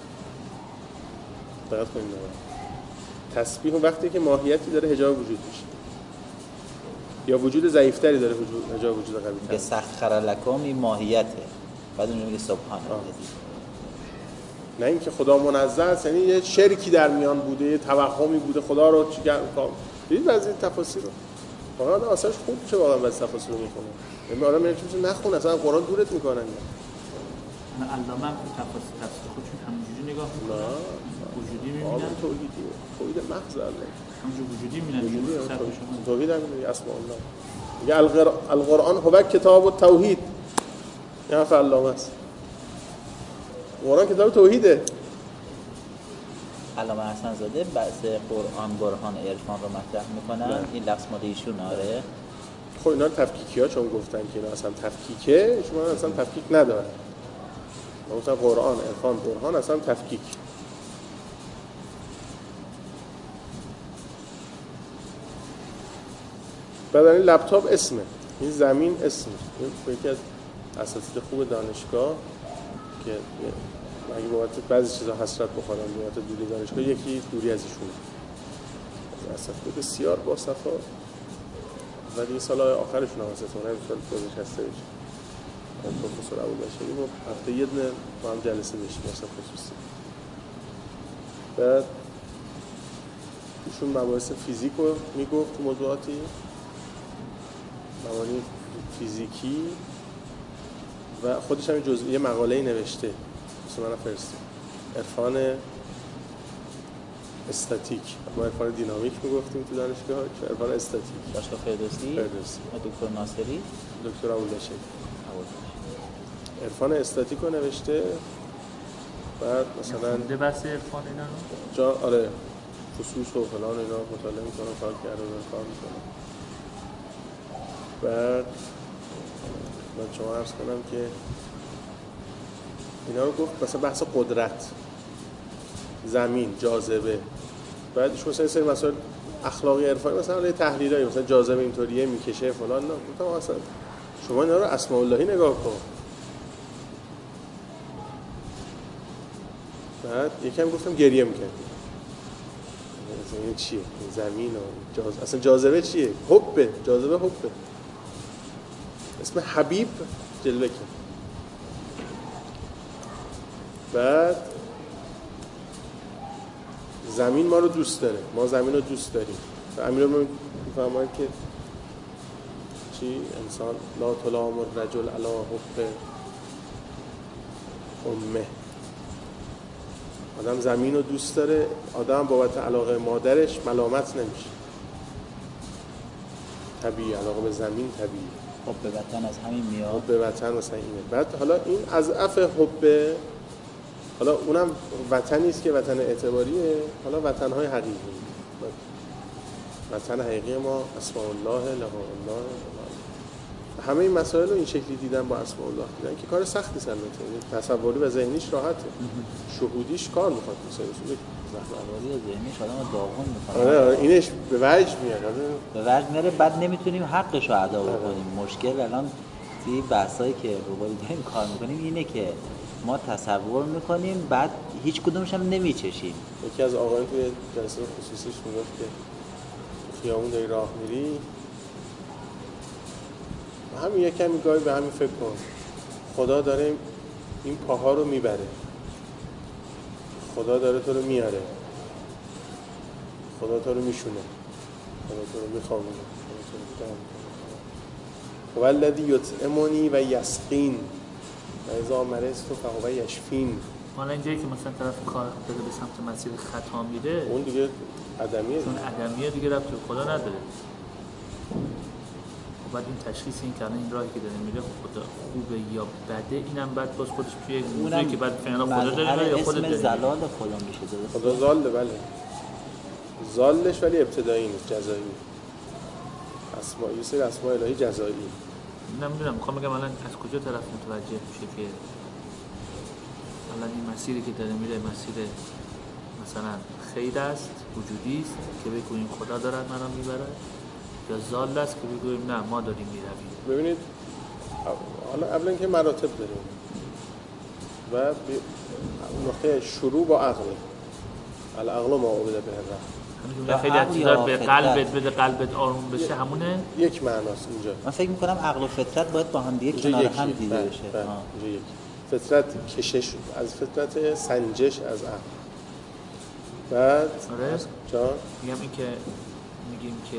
دقت کنید. تسبیح اون وقتی که ماهیتی داره حجاب وجود میشه یا وجود ضعیف‌تری داره وجود حجاب وجود قوی تر. که سخر لکم این ماهیته. بعد اون میگه سبحان الله. نه اینکه خدا منزه است، یعنی یه شرکی در میان بوده، یه توهمی بوده خدا رو چیکار کنه. ببین بعضی تفاسیر رو واقعا آدم اصلاش خوب چه واقعا بعضی تفاسیر رو میخونه. یعنی آدم میگه چیزی نخونه، اصلا قرآن دورت میکنن. نه علامه هم تفاسیر تفسیر خودشون همینجوری نگاه میکنن. وجودی میبینن. آره توحیدی، توحید محض الله. همونجوری وجودی میبینن. توحید هم میگه اسماء الله. میگه القرآن هو کتاب التوحید. این حرف علامه است. قرآن کتاب توحیده. علامه حسن زاده بحث قرآن برهان عرفان رو مطرح میکنن. این لفظ مال ایشون آره. خب اینا تفکیکی‌ها چون گفتن که اینا اصلا تفکیکه، شما اصلا تفکیک نداره. مثلا قرآن عرفان برهان اصلا تفکیک. بعد این لپتاپ اسمه، این زمین اسمه. این یکی از اساتید خوب دانشگاه که اگه بابت بعضی چیزا حسرت بخورن بابت دوری دانشگاه، یکی دوری از ایشونه. اساتید بسیار با صفا و این سال‌های آخرشون هم هست، اون هم سال گذشته بشه. پروفسور ابوالبشری با هفته یه دونه با هم جلسه داشتیم واسه خصوصی. بعد ایشون مباحث فیزیک رو میگفت تو موضوعاتی مبانی فیزیکی و خودش هم جزئی مقاله‌ای نوشته مثلا من فرستم عرفان استاتیک ما عرفان دینامیک میگفتیم تو دانشگاه که عرفان استاتیک دانشگاه فردوسی فردوسی و دکتر ناصری دکتر ابوالشهید عرفان استاتیک رو نوشته بعد مثلا ده بحث عرفان اینا رو جا آره خصوص و فلان اینا مطالعه میکنه کار کرده و کار میکنه بعد من شما عرض کنم که اینا رو گفت مثلا بحث قدرت زمین جاذبه بعدش مثلا سری مسائل اخلاقی عرفانی مثلا یه تحلیلایی مثلا جاذبه اینطوریه میکشه فلان نه گفتم مثلا شما اینا رو اسماء اللهی نگاه کن بعد یکم گفتم گریه میکنم این چیه زمین و جاز... اصلا جاذبه چیه حبه جاذبه حبه اسم حبیب جلوه کرد بعد زمین ما رو دوست داره ما زمین رو دوست داریم و امیر رو میفهمن که چی انسان لا تلام الرجل علی حب امه آدم زمین رو دوست داره آدم بابت علاقه مادرش ملامت نمیشه طبیعی علاقه به زمین طبیعی خب به وطن از همین میاد حب به وطن مثلا اینه بعد حالا این از اف حب حالا اونم وطنی است که وطن اعتباریه حالا وطن‌های حقیقی وطن حقیقی ما اسماء الله له الله همه این مسائل رو این شکلی دیدن با اسماء الله دیدن که کار سختی است البته تصوری و ذهنیش راحته شهودیش کار میخواد مثلا تصوری و ذهنیش آدمو داغون میکنه آره اینش به وجه میاد به وجه میاره بعد نمیتونیم حقش رو ادا بکنیم مشکل الان توی بحثایی که رو باید داریم کار میکنیم اینه که ما تصور میکنیم بعد هیچ کدومش هم نمیچشیم یکی از آقایان توی جلسه خصوصیش میگفت که خیابون داری راه میری همین یکم گاهی به همین فکر کن خدا داره این پاها رو میبره خدا داره تو رو میاره خدا تو رو میشونه خدا تو رو میخوابونه والذی یطعمنی و یسقین و اذا مرضت فهو یشفین حالا اینجایی که مثلا طرف کار داره به سمت مسیر خطا میره اون دیگه عدمیه چون عدمیه دیگه ربط به خدا نداره بعد این تشخیص این که این راهی که داره میره خدا خوبه یا بده اینم بعد باز خودش میشه یک موضوعی که بعد فعلا خدا داره یا خودت داره اسم زلال خدا میشه خدا زاله بله زالش ولی ابتدایی نیست جزایی اسماء یه سری اسماء الهی جزایی نمیدونم میخوام بگم الان از کجا طرف متوجه میشه که الان این مسیری که داره میره مسیر مثلا خیر است وجودی است که بگوییم خدا دارد منو میبره یا زال است که بگوییم نه ما داریم میرویم ببینید حالا اولا اینکه مراتب داریم و نقطه شروع با عقل العقل ما عبد به الرحمن خیلی از چیزا به قلبت بده قلبت آروم بشه همونه یک معناست اینجا من فکر میکنم عقل و فطرت باید با هم دیگه کنار هم دیده بشه اینجا یک فطرت کشش از فطرت سنجش از عقل بعد آره جان میگم این که میگیم که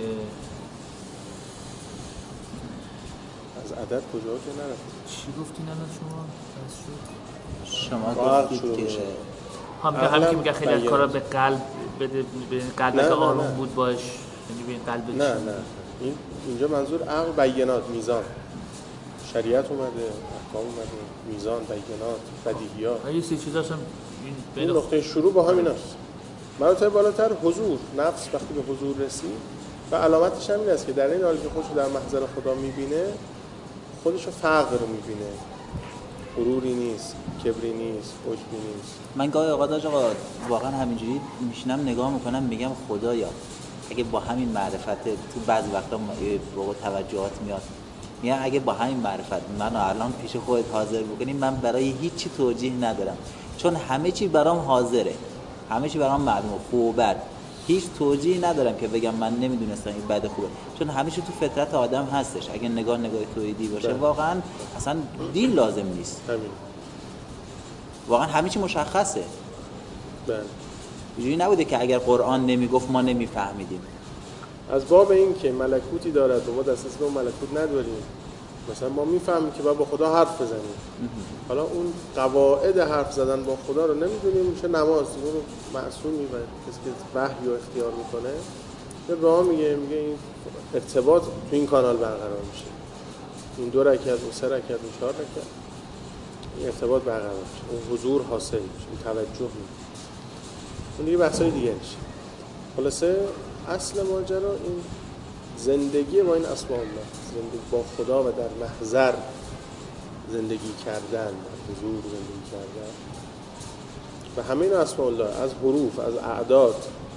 از عدد کجا که نرفت چی گفتین الان شما بس شد شما گفتید که هم که هم که میگه خیلی از کارا به قلب بده به قلب که آروم بود باش یعنی به قلب نه نه این اینجا منظور عقل بینات میزان شریعت اومده احکام اومده میزان بینات بدیهیات یه سری چیزاش هم این نقطه شروع با همیناست مراتب بالاتر حضور نفس وقتی به حضور رسید و علامتش هم این است که در این حالی که خودش در محضر خدا میبینه خودش رو فقر میبینه غروری نیست کبری نیست عجبی نیست من گاهی اوقات آقا واقعا همینجوری میشینم نگاه میکنم میگم خدایا اگه با همین معرفت تو بعضی وقتا با توجهات میاد میگم اگه با همین معرفت منو الان پیش خودت حاضر بکنی من برای هیچی توجیه ندارم چون همه چی برام حاضره همه چی برام معلومه خوب بد هیچ توجیهی ندارم که بگم من نمیدونستم این بد خوبه چون همه چی تو فطرت آدم هستش اگه نگاه نگاه توحیدی باشه ده. واقعا اصلا دین لازم نیست همین واقعا همه چی مشخصه بله اینجوری نبوده که اگر قرآن نمیگفت ما نمیفهمیدیم. از باب این که ملکوتی دارد و ما دسترسی به اون ملکوت نداریم، مثلا ما میفهمیم که باید با خدا حرف بزنیم، حالا اون قواعد حرف زدن با خدا رو نمیدونیم، میشه نماز. اون معصومی و کسی که وحی رو اختیار میکنه به راه میگه میگه این ارتباط تو این کانال برقرار میشه، این دو رکعت و سه رکعت و چهار رکعت این ارتباط برقرار میشه، اون حضور حاصل میشه، اون توجه میشه. اون دیگه بحثای دیگه میشه. خلاصه اصل ماجرا این زندگی با این اسماء الله، زندگی با خدا و در محضر زندگی کردن، در حضور زندگی کردن و همه این اسماء الله، از حروف، از اعداد.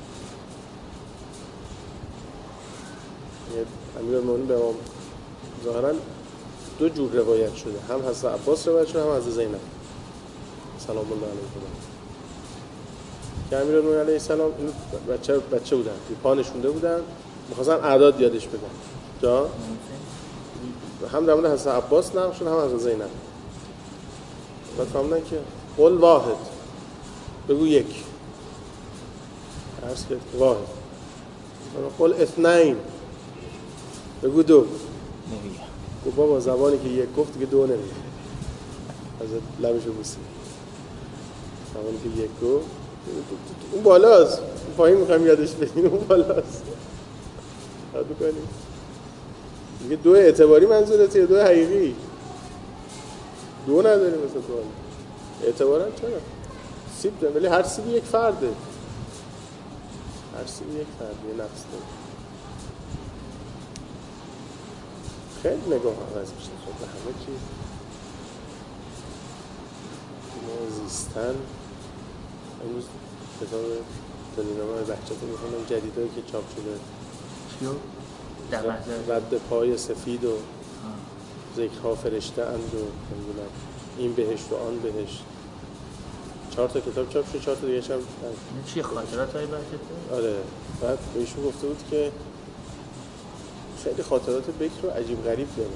امیرالمومنین به ما ظاهرا دو جور روایت شده، هم حضرت عباس روایت شده، هم حضرت زینب سلام الله علیها. که امیرالمومنین علیه السلام بچه بچه بودن، پا نشونده بودن، می‌خواستن اعداد یادش بدن. جا هم در مورد حضرت عباس نقل شد، هم حضرت زینب. بعد فهمیدن که قل واحد، بگو یک. عرض کرد واحد. قل اثنین، بگو دو. نمیگه. گفت بابا زبانی که یک گفت دیگه دو نمیگه. حضرت لبشو بوسید. زبانی که یک گفت اون بالاست، اون پایین میخوایم یادش بدین، اون بالاست. یاد بکنیم میگه دو اعتباری منظورته یا دو حقیقی؟ دو نداریم مثلا دو اعتبارا چرا؟ سیب داریم ولی هر سیبی یک فرده، هر سیبی یک فرده، یه نفس داره. خیلی نگاه عوض میشه به همه چیز. ما زیستن امروز کتاب دلینامه بهجت رو میخونم، جدیدایی که چاپ شده چیو؟ در محضر رد پای سفید و ذکرها فرشته اند و نمیدونم این بهشت و آن بهشت. چهار تا کتاب چاپ شده، چهار تا دیگه هم. این چیه خاطرات های بهجته؟ آره. بعد بهشون گفته بود که خیلی خاطرات بکر رو عجیب غریب داره.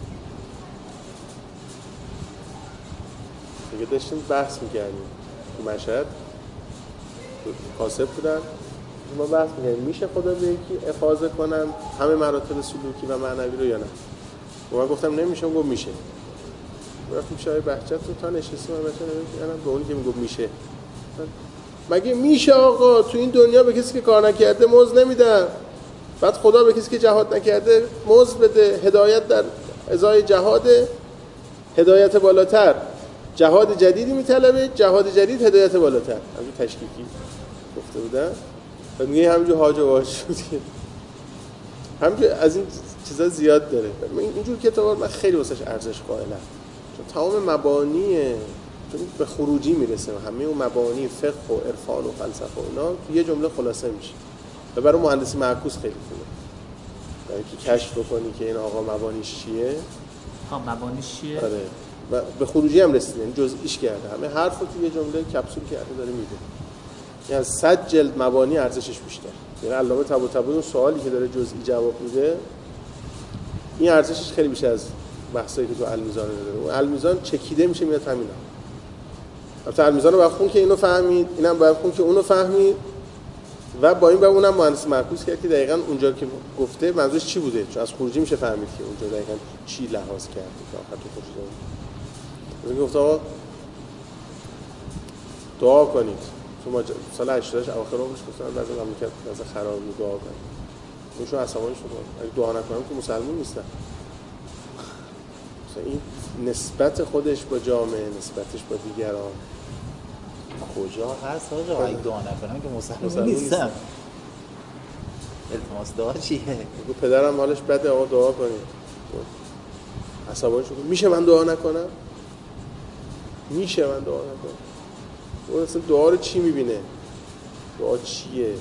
دیگه داشتیم بحث میکردیم تو مشهد، کاسب بودن، ما بحث میکردیم میشه خدا به یکی افاضه کنن همه مراتب سلوکی و معنوی رو یا نه. و من گفتم نمیشه، گفت میشه. رفتیم شای بهجت رو تا نشستیم و بچه نمیدونم به اونی که میگفت میشه، مگه میشه آقا تو این دنیا به کسی که کار نکرده مزد نمیدن، بعد خدا به کسی که جهاد نکرده مزد بده؟ هدایت در ازای جهاد، هدایت بالاتر، جهاد جدیدی میطلبه، جهاد جدید هدایت بالاتر. همین تشکیکی گفته بودن و میگه همینجور حاج و واج شد. همینجور از این چیزا زیاد داره. اینجور کتابا من خیلی واسش ارزش قائلم، چون تمام مبانی چون به خروجی میرسه و همه اون مبانی فقه و عرفان و فلسفه و اینا تو یه جمله خلاصه میشه و برای مهندسی معکوس خیلی خوبه. برای که کشف بکنی که این آقا مبانیش چیه، ها مبانیش چیه، آره، و به خروجی هم رسیده، این جزئیش کرده، همه حرف رو تو یه جمله کپسول کرده داره میده. یعنی از صد جلد مبانی ارزشش بیشتر. یعنی علامه طباطبایی اون سوالی که داره جزئی جواب میده این ارزشش خیلی بیشتر از بحثایی که تو المیزان داره. اون المیزان چکیده میشه میاد همینا. البته المیزان رو باید خون که اینو فهمید، اینم باید خون که اونو فهمید و با این به اونم مهندسی معکوس کرد که دقیقاً اونجا که گفته منظورش چی بوده، چون از خروجی میشه فهمید که اونجا دقیقاً چی لحاظ کرده که آخر تو خروجی میگه. گفت آقا دعا کنید. تو ما سال هشتاد اواخر عمرش گفتن بعد از مملکت از خرابی دعا کنید. اونشو عصبانی شد. اگه دعا نکنم که مسلمان نیستن. مثلا این نسبت خودش با جامعه، نسبتش با دیگران کجا هست آقا؟ اگه دعا نکنم که مسلمان نیستم. التماس دعا چیه؟ بگو پدرم حالش بده آقا دعا کنید. عصبانی شد. میشه من دعا نکنم؟ میشه من دعا نکنم؟ اون اصلا دعا رو چی میبینه؟ دعا چیه؟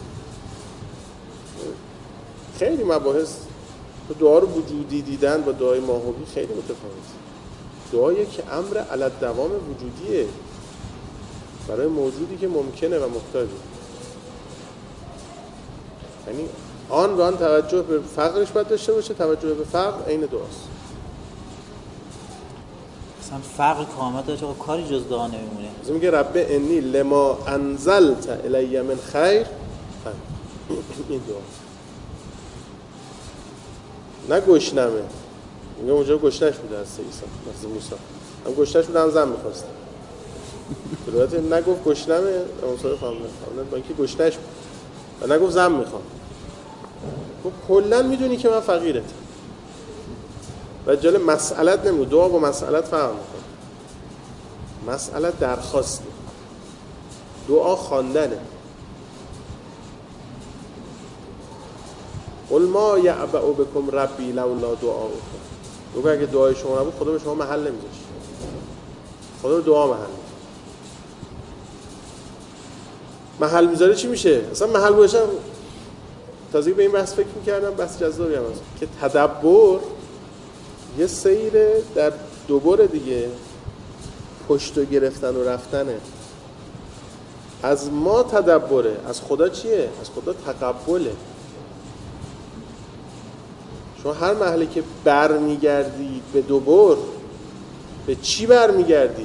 خیلی مباحث. دعا رو وجودی دیدن با دعای ماهوی خیلی متفاوته. دعا یک امر علی دوام وجودیه برای موجودی که ممکنه و محتاجه. یعنی آن ران توجه به فقرش باید داشته باشه، توجه به فقر عین دعاست. اصلا فرق کامل داره، کاری جز دعا نمیمونه. از میگه رب انی لما انزلت الی من خیر، این دعا نه گشنمه، میگه اونجا گشنش بوده از عیسی مثل موسی، هم گشنش بوده هم زن میخواست. البته نگفت گشنمه، موسی فهمید با اینکه گشنش بود و نگفت زن میخوام. تو کلا میدونی که من فقیرتم و جل مسئلت نمیگه، دعا با مسئلت فرق میکنه. مسئلت درخواسته، دعا خواندنه. قل ما یعبأ بکم ربی لولا دعاؤکم. تو اگه دعای شما نبود خدا به شما محل نمیذاشت. خدا رو دعا محل محل میذاره چی میشه؟ اصلا محل گذاشتن. تازه به این بحث فکر میکردم، بحث جذابی هم هست که تدبر یه سیر در دوباره دیگه، پشت و گرفتن و رفتنه. از ما تدبره، از خدا چیه؟ از خدا تقبله. شما هر محلی که بر میگردی به دوبار، به چی بر میگردی؟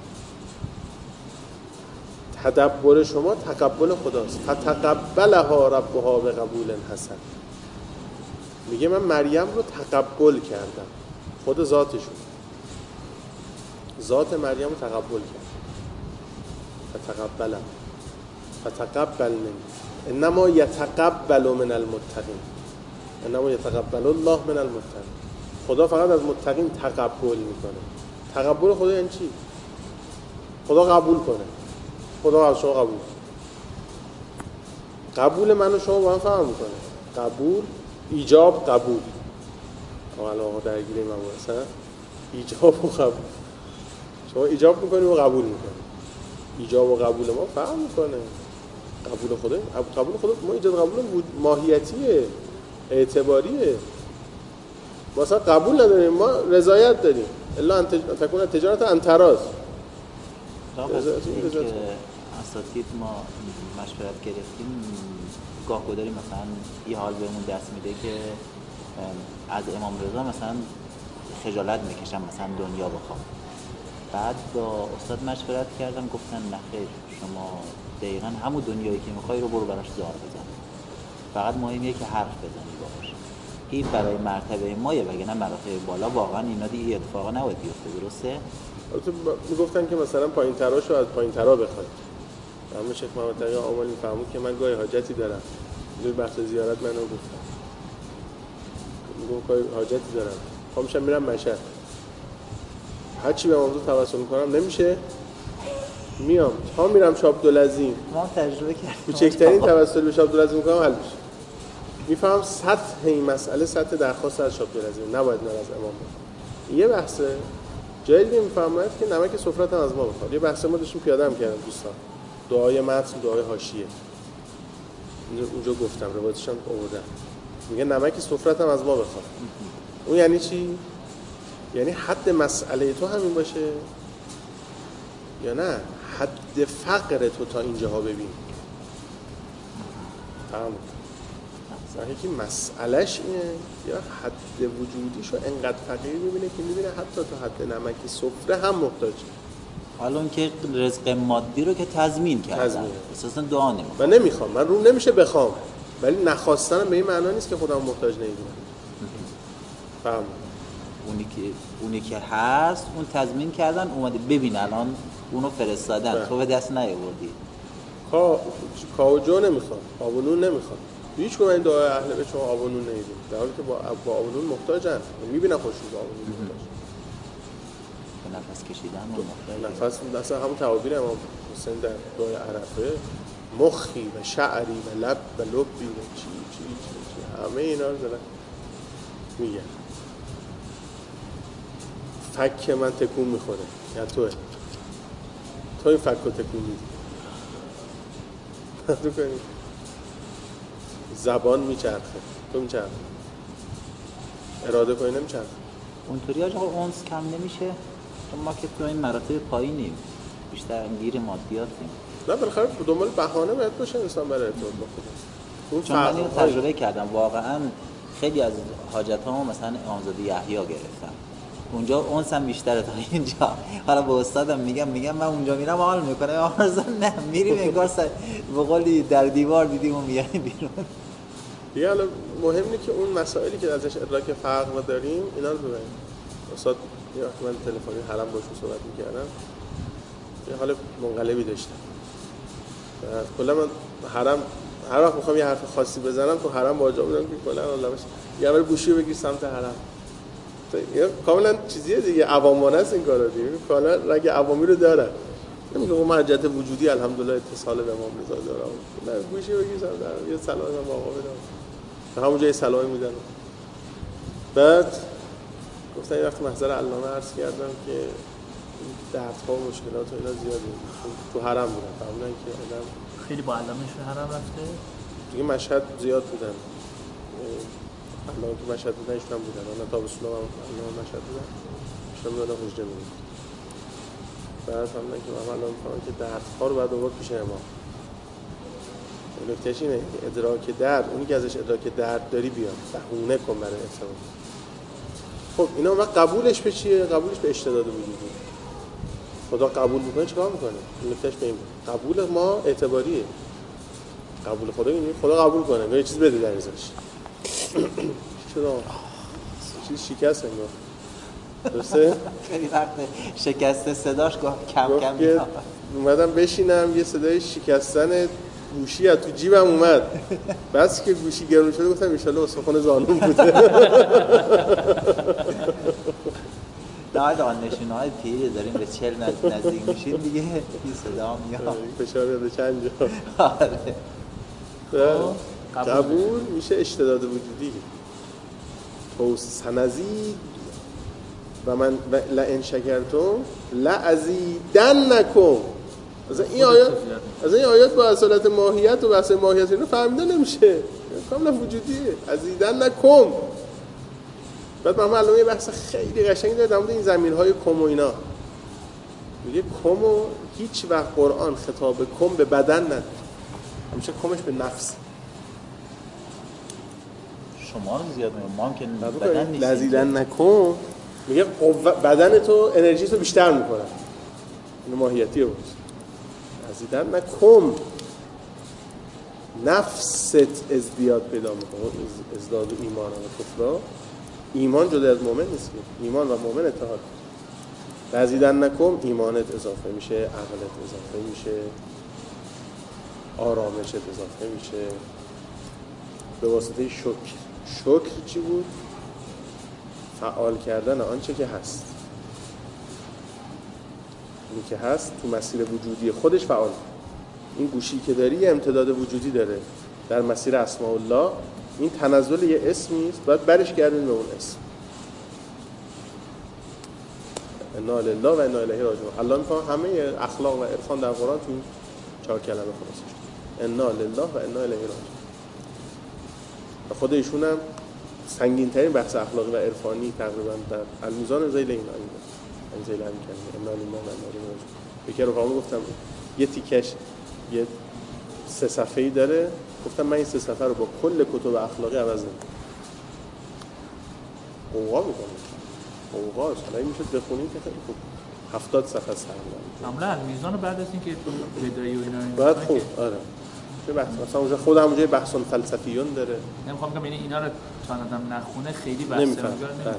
تدبر شما تقبل خداست. فتقبلها ربها بقبول حسن. میگه من مریم رو تقبل کردم. خود ذاتشون، ذات مریم رو تقبل کرد. فتقبلها فتقبل منی انما یتقبل من المتقین، انما یتقبل الله من المتقین. خدا فقط از متقین تقبل میکنه. تقبل خدا یعنی چی؟ خدا قبول کنه. خدا از شما قبول قبول من و شما با هم فهم میکنه. قبول، ایجاب، قبول. حالا آقا درگیری من واسه ایجاب و قبول. شما ایجاب میکنی و قبول میکنی. ایجاب و قبول ما فهم میکنه. قبول خدا، قبول خدا ما ایجاد قبول ماهیتیه، اعتباریه. مثلا قبول نداریم، ما رضایت داریم. الا ان تکون تجارت انتراز. این که اساتید ما مشورت گرفتیم، گاه گداری مثلا یه حال بهمون دست میده که از امام رضا مثلا خجالت میکشم مثلا دنیا بخوام. بعد با استاد مشورت کردم، گفتن نه خیر، شما دقیقاً همون دنیایی که میخوای رو برو براش زار بزن. فقط مهمه که حرف بزنی باهاش. این برای مرتبه مایه، وگرنه مراتب بالا واقعا اینا دیگه اتفاقا نباید بیفته. درسته؟ البته میگفتن که مثلا پایین تراشو از پایین ترا بخواید. اما شیخ محمد تقی آمل میفهمون که من گاهی حاجتی دارم. توی بحث زیارت منو گفتم. میگم گاهی حاجتی دارم. خواهمشم میرم مشهد. هر چی به موضوع توسل میکنم نمیشه. میام تا میرم شاه عبدالعظیم. ما تجربه کردیم. کوچکترین توسل به شاه عبدالعظیم میکنم حل میشه. میفهم سطح این مسئله سطح درخواست از شاه عبدالعظیم، نباید من از امام بخوام. یه بحثه. جایی دیگه میفهمید که نمک سفرت هم از ما بخواد. یه بحث ما داشتیم پیاده هم کردم دوستان. دعای متن، دعای حاشیه. اونجا گفتم روایتش هم آوردم. میگه نمک سفرت هم از ما بخواد. اون یعنی چی؟ یعنی حد مسئله تو همین باشه یا نه حد فقر تو تا اینجاها ببین. تمام. مثلا که مسئلهش اینه یا حد وجودیشو انقدر فقیر میبینه که میبینه حتی تو حد نمک سفره هم محتاجه. حالا اون که رزق مادی رو که تضمین کردن اساسا دعا نمیکنه. من نمیخوام، من روم نمیشه بخوام، ولی نخواستنم به این معنا نیست که خودم محتاج نمیدونم. فهم. اونی که اونی که هست اون تضمین کردن، اومده ببین الان اونو فرستادن، تو به دست نیاوردی. کا کاوجو نمیخوام، آب و نون نمیخوام. هیچ کدوم این دعای اهل بیت شما آب و نون نمیدید. در حالی که با با آب و نون محتاجن. میبینن خودشون با آب و نون محتاج. به نفس کشیدن و محتاج. نفس مثلا همون تعابیر امام حسین در دعای عرفه، مخی و شعری و لب و لبی و چی چی چی همه اینا رو دارن میگن. فک من تکون میخوره یا توه تو این فک رو تکون میدی تو کنی زبان میچرخه تو میچرخه اراده کنی نمیچرخه. اونطوری آقا اونس کم نمیشه چون ما که تو این مراتب پایینیم، بیشتر گیر مادیاتیم. نه بالاخره دنبال بهانه باید باشه انسان برای ارتباط با خودش. چون من اینو تجربه کردم واقعا خیلی از حاجتامو مثلا امامزاده یحیی گرفتم. اونجا اونس هم بیشتره تا اینجا. حالا به استادم میگم میگم من اونجا میرم حال میکنه، آرزان نه میریم انگار سر به قولی در دیوار دیدیم و میای بیرون. دیگه حالا مهمه که اون مسائلی که ازش ادراک فرق داریم اینا رو ببینیم. استاد یه وقت من تلفنی حرم باشون صحبت میکردم، یه حال منقلبی داشتم. کلا من حرم هر وقت میخوام یه حرف خاصی بزنم تو حرم با جا بودم که کلا علامش یه اول گوشی رو بگیر سمت حرم. این کاملا چیزیه دیگه، عوامانه است این کارا دیگه. کاملا رگ عوامی رو داره. نمیگه اون مرجعیت وجودی الحمدلله اتصال به امام رضا دارم. نه گوشی بگیر سمت حرم، یه سلام به آقا بدم. همون جای سلامی میدن. بعد گفتن یه وقت محضر علامه عرض کردم که دردها و مشکلات و اینا زیاده تو حرم بودن. فهمیدن که آدم خیلی با علامه شو حرم رفته دیگه. مشهد زیاد بودن، علامه که مشهد بودن ایشون هم بودن، انا تابستون هم علامه مشهد بودن، ایشون هم بودن حجره بودن. بعد فهمیدن که من علامه فهمیدن که دردها رو باید آورد پیش امام. نکتهش اینه که ادراک درد، اونی که ازش ادراک درد داری بیاد بهونه کن برای ارتباط. خب اینا وقت قبولش به چیه؟ قبولش به اشتداد وجودی. خدا قبول میکنه چیکار میکنه؟ نکتهش به این بود. قبول ما اعتباریه. قبول خدا اینه خدا قبول کنه، یه چیز بده در ازش. چرا؟ چیز شکست انگار. درسته؟ خیلی وقت شکسته صداش کم کم میاد. اومدم بشینم یه صدای شکستن گوشی از تو جیبم اومد. بس که گوشی گرون شده گفتم ان شاءالله استخوان زانوم بوده. نه دانشجوهای پیر داریم به چهل نزدیک میشین دیگه این صدا میاد. فشار میاد چند جا. آره. قبول میشه اشتداد وجودی. تو سنزید و من لئن شکرتم لازیدنکم. از این آیات از این آیات با اصالت ماهیت و بحث ماهیت اینو فهمیده نمیشه، کاملا وجودیه. ازیدنکم. بعد ما علامه یه بحث خیلی قشنگی داره در مورد این ضمیرهای کم و اینا. میگه کم و هیچ وقت قرآن خطاب کم به بدن نداره، همیشه کمش به نفس. شما رو زیاد میگم ما هم که بدن نیستیم. لزیدن نکن میگه بدن تو انرژی تو بیشتر میکنه. این ماهیتیه بود. لزیدن نکن نفست ازدیاد پیدا میکنه، ازداد ایمان و کفر. ایمان جدا از مؤمن نیست، ایمان و مؤمن اتحاد. لزیدن نکن ایمانت اضافه میشه، عقلت اضافه میشه، آرامشت اضافه میشه به واسطه شکر. شکر چی بود؟ فعال کردن آنچه که هست. این که هست تو مسیر وجودی خودش فعال. این گوشی که داری یه امتداد وجودی داره در مسیر اسماء الله. این تنزل یه اسمی است، باید برش گردیم به اون اسم. انا لله و انا الیه راجعون. الله میفهمه همه اخلاق و عرفان در قرآن تو این چهار کلمه خلاصه شده. انا لله و انا الیه راجعون. و خود ایشون هم سنگین ترین بحث اخلاقی و عرفانی تقریبا در المیزان زیل این آیه زیل همین کلمه انا لله و انا الیه راجعون. یکی رفقامو گفتم یه تیکش یه سه صفحه‌ای داره، گفتم من این سه صفحه رو با کل کتب اخلاقی عوض نمی‌کنم. اوقا میکنه اوقا اصلا این میشه بخونیم که خیلی خوب هفتاد صفحه است معمولا المیزان بعد از اینکه بدایی و اینا بعد خوب آره چه بحث مثلا اونجا خود همونجا بحث فلسفیون داره. نمیخوام بگم یعنی اینا رو چون آدم نخونه خیلی بحث اونجا رو نمیفهمه،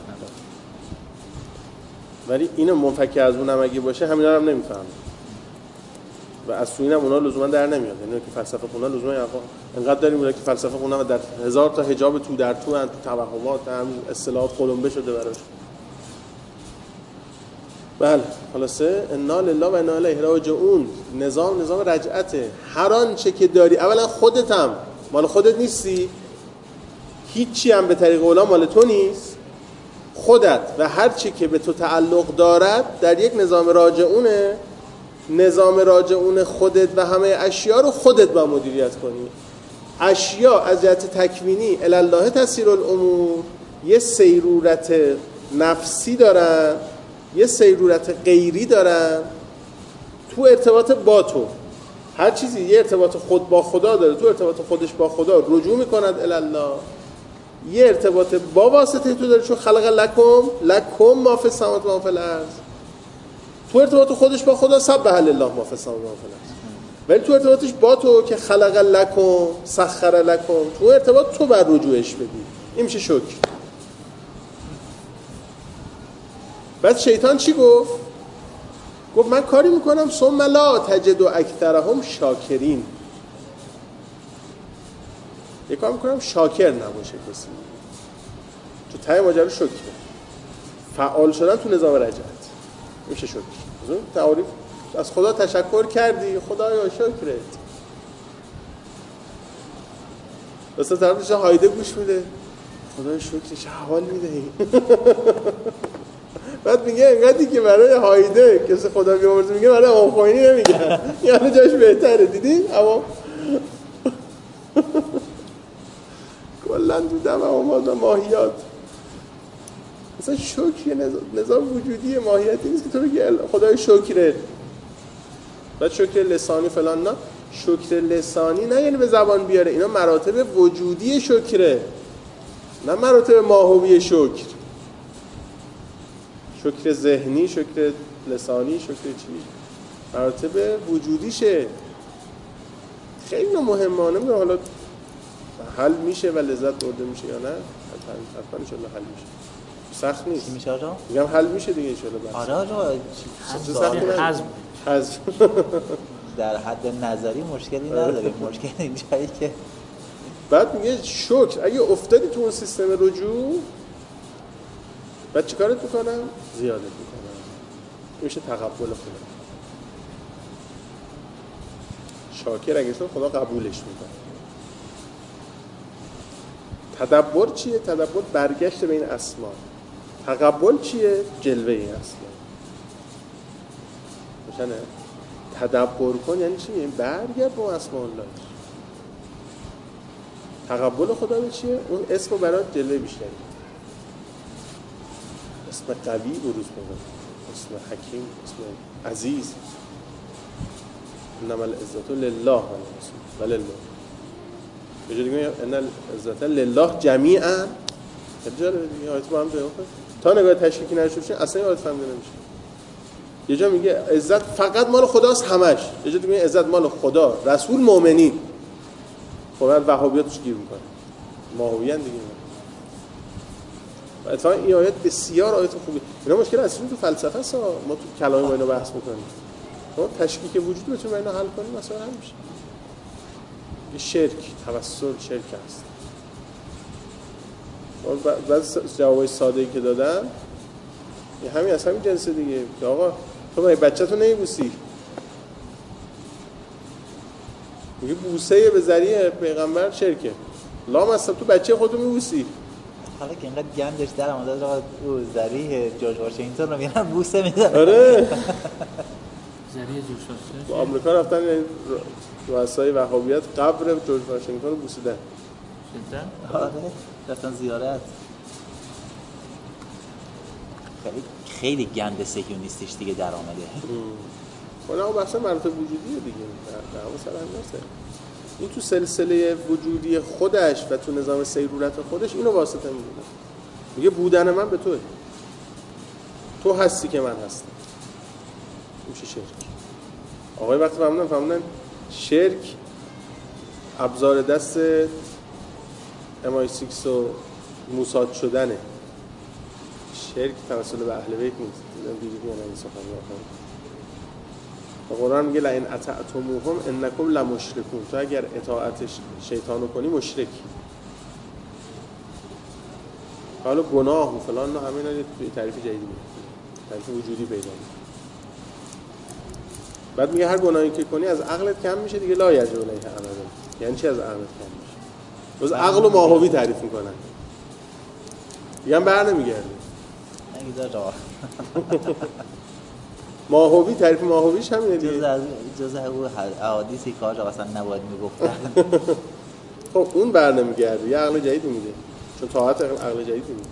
ولی اینو منفک از اونم اگه باشه همینا رو هم نمیفهمه و از سوین هم اونا لزوما در نمیاد. یعنی که فلسفه خوندن لزوما انقدر داریم اونایی که فلسفه خوندن و در هزار تا حجاب تو در تو ان تو توهمات هم اصطلاحات قلمبه شده براش. بله خلاصه انا لله و انا الیه راجعون. نظام نظام رجعته. هر آنچه که داری اولا خودت هم مال خودت نیستی، هیچی هم به طریق اولا مال تو نیست. خودت و هر چی که به تو تعلق دارد در یک نظام راجعونه. نظام راجعون خودت و همه اشیا رو خودت با مدیریت کنی. اشیا از جهت تکوینی الی الله تسیر الامور یه سیرورت نفسی دارن، یه سیرورت غیری دارن تو ارتباط با تو. هر چیزی یه ارتباط خود با خدا داره، تو ارتباط خودش با خدا رجوع میکند الی الله. یه ارتباط با واسطه تو داره، چون خلق لکم لکم ما فی السماوات و ما فی الارض. تو ارتباط خودش با خدا سبح لله ما فی السماوات و ما فی الارض، ولی تو ارتباطش با تو که خلق لکم سخر لکم، تو ارتباط تو بر رجوعش بدی، این میشه شکر. بعد شیطان چی گفت؟ گفت من کاری میکنم ثم لا تجد اکثرهم شاکرین، یه کار میکنم شاکر نباشه کسی. تو ته ماجرا شکر، فعال شدن تو نظام رجعت میشه شکر. تعریف از خدا تشکر کردی، خدایا شکرت. مثلا طرف چه هایده گوش میده، خدایا شکر چه حال میده. بعد میگه انقدری که برای هایده کسی خدا بیامرزه میگه برای آخوینی نمیگه، یعنی جاش بهتره. دیدین؟ اما کلن تو دم آماز و ماهیات مثلا شکر یه نظام وجودی ماهیتی نیست که تو بگی خدای شکره. بعد شکر لسانی فلان، نه شکر لسانی نه یعنی به زبان بیاره، اینا مراتب وجودی شکره، نه مراتب ماهوی شکر. شکر ذهنی، شکر لسانی، شکر چی؟ مراتب وجودیشه. خیلی مهمه. نمیدونم حالا حل میشه و لذت برده میشه یا نه، حتما ان شاء الله حل میشه. سخت نیست. میشه آقا؟ میگم حل میشه دیگه ان شاء الله. آره آقا حزم حزم در حد نظری مشکلی نداره، مشکل اینجایی که بعد میگه شکر اگه افتادی تو اون سیستم رجوع بعد چیکارت میکنم؟ زیادت میکنم. میشه تقبل خدا. شاکر اگه شد خدا قبولش میکنه. تدبر چیه؟ تدبر برگشت به این اسما. تقبل چیه؟ جلوه این اسما. روشنه؟ تدبر کن یعنی چی؟ یعنی برگرد با اسما الله. تقبل خدا به چیه؟ اون اسمو برات جلوه بیشتری. اسم قوی بروز کنه، اسم حکیم، اسم عزیز. انما العزت لله و لله. به جای دیگه ان العزت لله جمیعا. خیلی جالبه دیگه. آیت با هم دیگه تا نگاه تشکیکی نشه بشه اصلا آیت فهمیده نمیشه. یه جا میگه عزت فقط مال خداست همش. یه جا دیگه عزت مال خدا، رسول، مؤمنین. خب بعد وهابیاتش گیر میکنه. ماهویان دیگه. و اتفاقا این آیات بسیار آیات خوبی. اینا مشکل اصلی تو فلسفه است. ما تو کلام با اینا بحث میکنیم. ما تشکیک وجود بتونیم اینا حل کنیم مثلا همیشه. یه شرک، توسل شرک است. بعد جوابای ساده‌ای که دادم یه همین از همین جنس دیگه که آقا تو مگه بچه‌تو نمیبوسی؟ میگه بوسه به ذریعه پیغمبر شرکه. لام هستم تو بچه خودتو میبوسی. حالا که اینقدر گندش در آمده را او ذریع جورج واشنگتن رو میرن بوسه میدن. آره ذریع جورج واشنگتن با آمریکا رفتن رؤسای وهابیت قبر جورج واشنگتن رو بوسیدن. شدن؟ آره رفتن زیارت. خیلی خیلی گند صهیونیستیش دیگه در آمده. حالا بحث مراتب وجودیه دیگه. در همون سر هم نسته. این تو سلسله وجودی خودش و تو نظام سیرورت خودش اینو واسطه میدونه. میگه بودن من به توه. تو هستی که من هستم. میشه شرک. آقای وقتی فهموندن فهموندن شرک ابزار دست ام آی سیکس و موساد شدنه. شرک توسل به اهل بیت نیست. دیدم دیگه میانه این سخنی آخر. و قرآن میگه لئن اطعتموهم انکم لمشرکون. تو اگر اطاعت شیطانو کنی مشرکی. حالا گناه و فلان نه همه اینا یه تعریف جدیدی میده. تعریف وجودی پیدا میشه. بعد میگه هر گناهی که کنی از عقلت کم میشه دیگه لا یرجع الیه ابدا. یعنی چی از عقلت کم میشه؟ باز عقل و ماهوی تعریف میکنن. میگن بر نمیگرده. نگذار راه. ماهوی تعریف ماهویش همینه دیگه. جزء جزء او احادیثی که آقا اصلا نباید میگفتن. خب اون بر نمیگرده. یه عقل جدید میده. چون طاعت عقل جدید میده.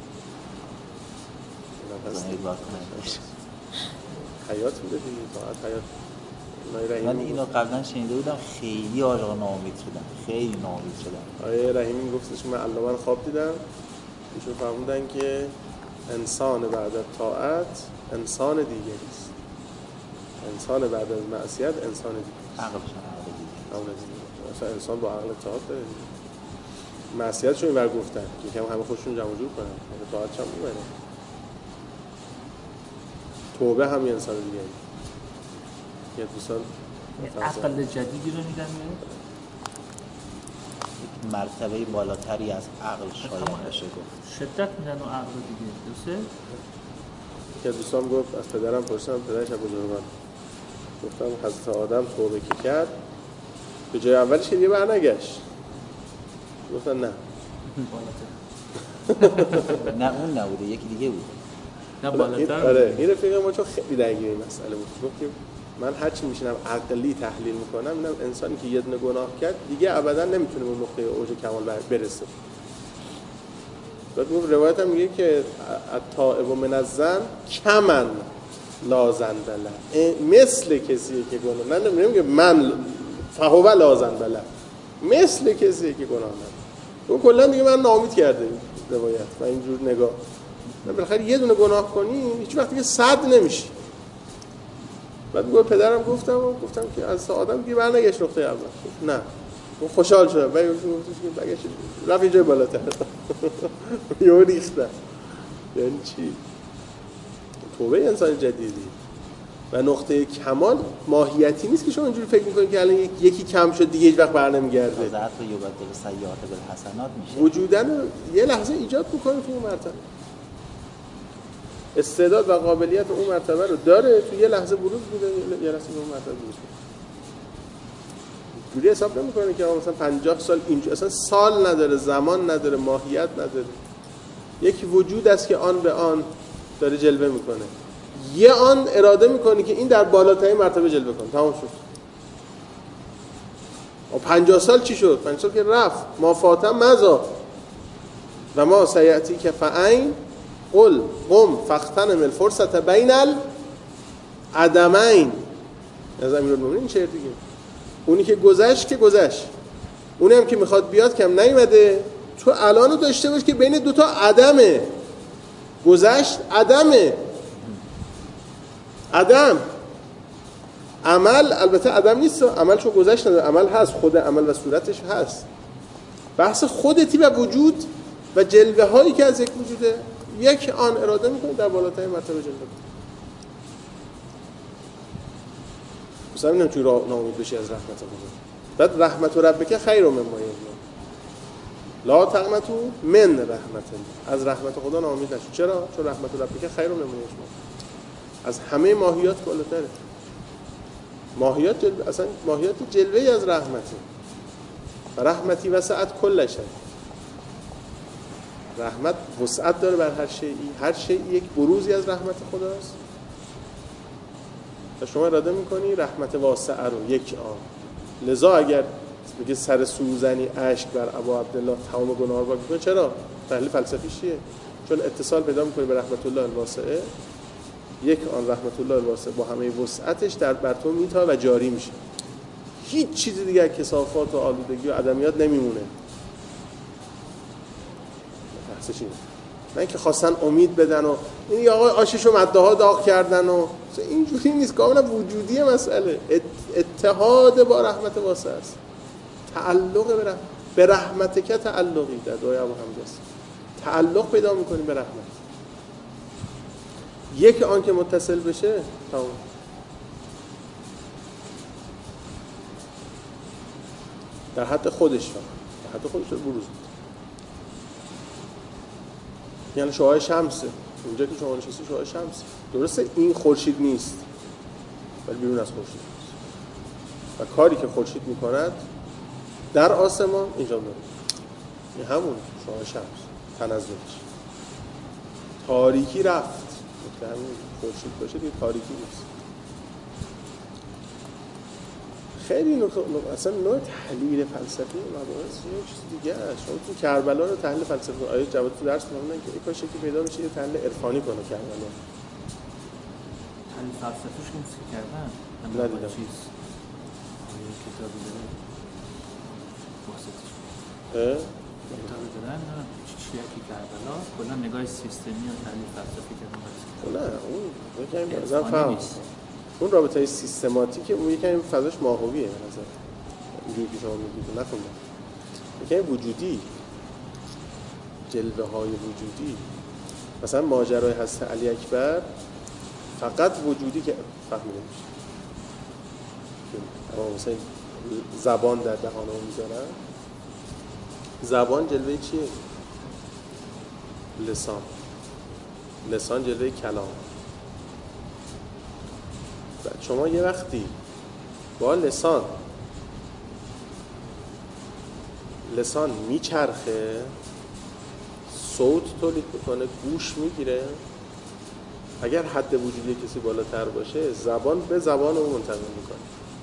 حیات میده دیگه. طاعت حیات من اینو قبلا شنیده بودم، خیلی آقا ناامید شدن، خیلی ناامید شدن. آیه رحیمی گفتش من علامه خواب دیدم، ایشون فرمودن که انسان بعد از طاعت انسان دیگری است. انسان بعد از معصیت انسان دیگری است. عقلش عقل دیگه. عقل دیگه. مثلا انسان با عقل طاعت داره. معصیتشون اینور گفتن که کم همه خودشون جمع جور کنن. اگه طاعتش هم میبره. توبه هم یه انسان دیگری. یه دوستان عقل جدیدی رو میدن مرتبه بالاتری از عقل شاید بشه گفت. شدت میدن و عقل دیگه درسته؟ که دوستان گفت از پدرم پرسیدم، پدرش از بزرگان گفتم حضرت آدم توبه که کرد به جای اولش که دیگه برنگشت، گفتن نه نه اون نبوده، یکی دیگه بود. نه بالاتر. آره این رفیق ما چون خیلی درگیر این مسئله بود، گفت که من هرچی میشینم عقلی تحلیل میکنم اینم انسانی که یه دونه گناه کرد دیگه ابدا نمیتونه به نقطه اوج کمال برسه. بعد گفت روایت هم میگه که التائب من الذنب کمن لا ذنب له، مثل کسیه که گناه نه نمیگه من فهو لا ذنب له، مثل کسیه که گناه نداره. اون کلا دیگه من ناامید کرده روایت و اینجور نگاه. نه بالاخره یه دونه گناه کنی هیچ وقت دیگه صد نمیشی. بعد گفت پدرم گفتم و گفتم که از آدم دیگه برنگشت نقطه اول. نه گفت خوشحال شدم. بعد گفتش که بگش رفت جای بالاتر. یه ریختم. یعنی چی؟ توبه انسان جدیدی و نقطه کمال ماهیتی نیست که شما اینجوری فکر میکنید که الان یکی کم شد دیگه هیچ وقت برنمیگرده. ذات و یبدل سیئات بالحسنات میشه. وجودن یه لحظه ایجاد میکنه تو اون مرتبه. استعداد و قابلیت اون مرتبه رو داره، تو یه لحظه بروز بوده، یه لحظه اون مرتبه بروز بوده. جوری حساب نمیکنه که مثلا پنجاه سال اینجا اصلا سال نداره، زمان نداره، ماهیت نداره. یک وجود است که آن به آن داره جلوه میکنه. یه آن اراده میکنه که این در بالاترین مرتبه جلوه کنه. تمام شد. و پنجاه سال چی شد؟ پنجاه سال که رفت. ما فاتم مزا و ما سیعتی که فعین قل قم فختنم الفرصت بین العدمین. از امیرالمومنین این شعر دیگه. اونی که گذشت که گذشت، اونی هم که میخواد بیاد کم نیومده. تو الانو داشته باش که بین دوتا عدمه. گذشت عدمه، عدم. عمل البته عدم نیست، عمل چون گذشت نداره، عمل هست، خود عمل و صورتش هست. بحث خودتی و وجود و جلوه هایی که از یک وجوده، یک آن اراده میکنه در بالاترین مرتبه جلوه کنه. مثلا اینم توی ناامید بشی از رحمت خدا. بعد رحمت ربک خیر مما یظنون، لا تقنطوا من رحمت الله. از رحمت خدا ناامید نشو. چرا؟ چون رحمت ربک خیر مما یظنون از همه ماهیات بالاتره. ماهیات جلوه، اصلا ماهیات جلوه‌ای از رحمته. رحمتی وسعت کل شیء. رحمت وسعت داره بر هر شیئی. هر شیئی یک بروزی از رحمت خداست. و شما اراده میکنی رحمت واسعه رو، یک آن. لذا اگر بگه سر سوزنی اشک بر ابا عبدالله تمام گناه رو پاک میکنه، چرا؟ تحلیل فلسفیش چیه؟ چون اتصال پیدا میکنی به رحمت الله الواسعه. یک آن رحمت الله الواسعه با همه وسعتش در بر تو میتا و جاری میشه. هیچ چیز دیگه کثافات و آلودگی و عدمیات نمیمونه. بحثش اینه. نه که خواستن امید بدن و این آقای آشیشو مده‌ها داغ کردن و اینجوری نیست. کاملا وجودی مسئله. اتحاد با رحمت واسعه است. تعلق به رحمت، به رحمتک تعلقی در دعای ابو حمزه است. تعلق پیدا می‌کنیم به رحمت. یک آن که متصل بشه تمام. در حد خودش فقط. در حد خودش رو بروز میده. یعنی شعاع شمسه. اونجا که شما نشستی شعاع شمسه. درسته این خورشید نیست. ولی بیرون از خورشید نیست. و کاری که خورشید میکند در آسمان انجام داره. این همون شعاع شمس. تنزلش. تاریکی رفت. مثل همین خورشید باشه دیگه تاریکی نیست. خیلی نوع اصلا نوع تحلیل فلسفی مباحث یه چیز دیگه است. شما تو کربلا رو تحلیل فلسفی آیه جواد تو درس می‌خونن که یک کاش که پیدا بشه یه تحلیل عرفانی کنه کربلا. تحلیل فلسفیش که موسیقی کردن ندیدم. چیز یه کتابی داره واسطش اه؟ کتابی دارن نه چیزی کربلا کلا نگاه سیستمی و تحلیل فلسفی کردن نه اون یکم مثلا فهم اون رابطه سیستماتیک اون یکم فضاش ماهویه به نظر اینجوری که شما میگید نخوندم یکم وجودی جلوه های وجودی مثلا ماجرای حضرت علی اکبر فقط وجودی که فهمیده میشه اما مثلا زبان در دهان اون میذارن زبان جلوه چیه؟ لسان لسان جلوه کلام شما یه وقتی با لسان لسان میچرخه صوت تولید میکنه گوش میگیره اگر حد وجودی کسی بالاتر باشه زبان به زبان اون منتقل میکنه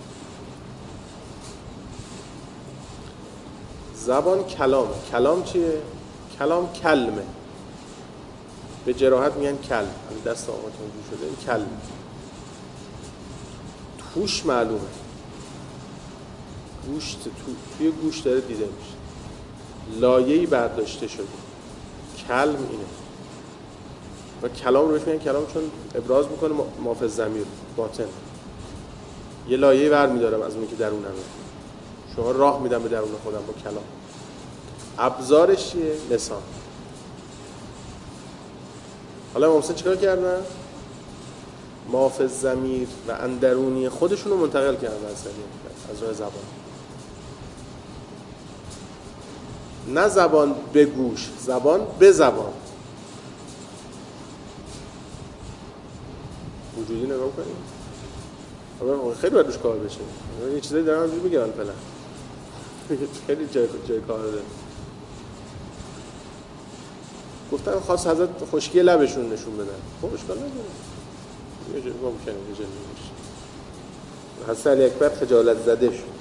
زبان کلام کلام چیه؟ کلام کلمه به جراحت میگن کلم دست آماتون جو شده این کلم توش معلومه گوشت تو، توی گوش داره دیده میشه لایه‌ای برداشته شده کلم اینه و کلام رو بهش میگن کلام چون ابراز میکنه مافی الضمیر باطن یه لایه‌ای ور میدارم از اونی که درونمه شما راه میدم به درون خودم با کلام ابزارش چیه؟ لسان حالا امام حسین چیکار کردن؟ مافی الضمیر و اندرونی خودشون رو منتقل کردن از راه زبان نه زبان به گوش زبان به زبان وجودی نگاه کنیم اما خیلی باید روش کار بشه یه چیزایی دارن همجور میگرن فعلا خیلی جای, جای کار داره گفتن خواست حضرت خشکی لبشون نشون بدن خب اشکال نداره یه جایی ما ممکنه یه جایی میشه حضرت علی اکبر خجالت زده شد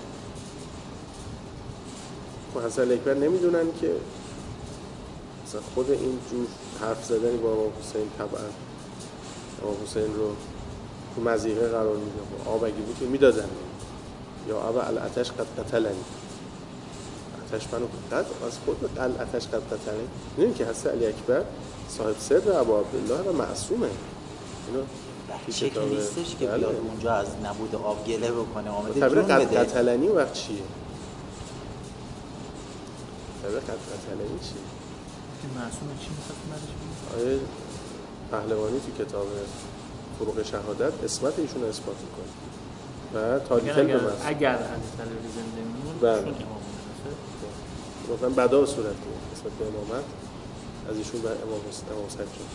و حضرت علی اکبر نمیدونن که مثلا خود این جور حرف زدنی با امام حسین طبعا امام حسین رو تو مضیقه قرار میده آب اگه بود که میدادن یا ابا الاتش قد قتلنی آتش منو قد از خود به الاتش قد قتلنی میدونیم که حضرت علی اکبر صاحب سر ابا عبدالله و معصومه اینو شکل نیستش که بیاد اونجا از نبود آب گله بکنه آمده جون بده قد قتلنی وقت چیه؟ تعبیر قد قتلنی چیه؟ که معصومه چی میخواد مرش آیه پهلوانی تو کتاب فروغ شهادت اسمت ایشون اثبات میکنه و تاریخ اگر علم است اگر حضرت علی زنده میمون بله. چون امام میرسه گفتن بعدا صورت کنه نسبت به امامت از ایشون به امام امام صاحب شد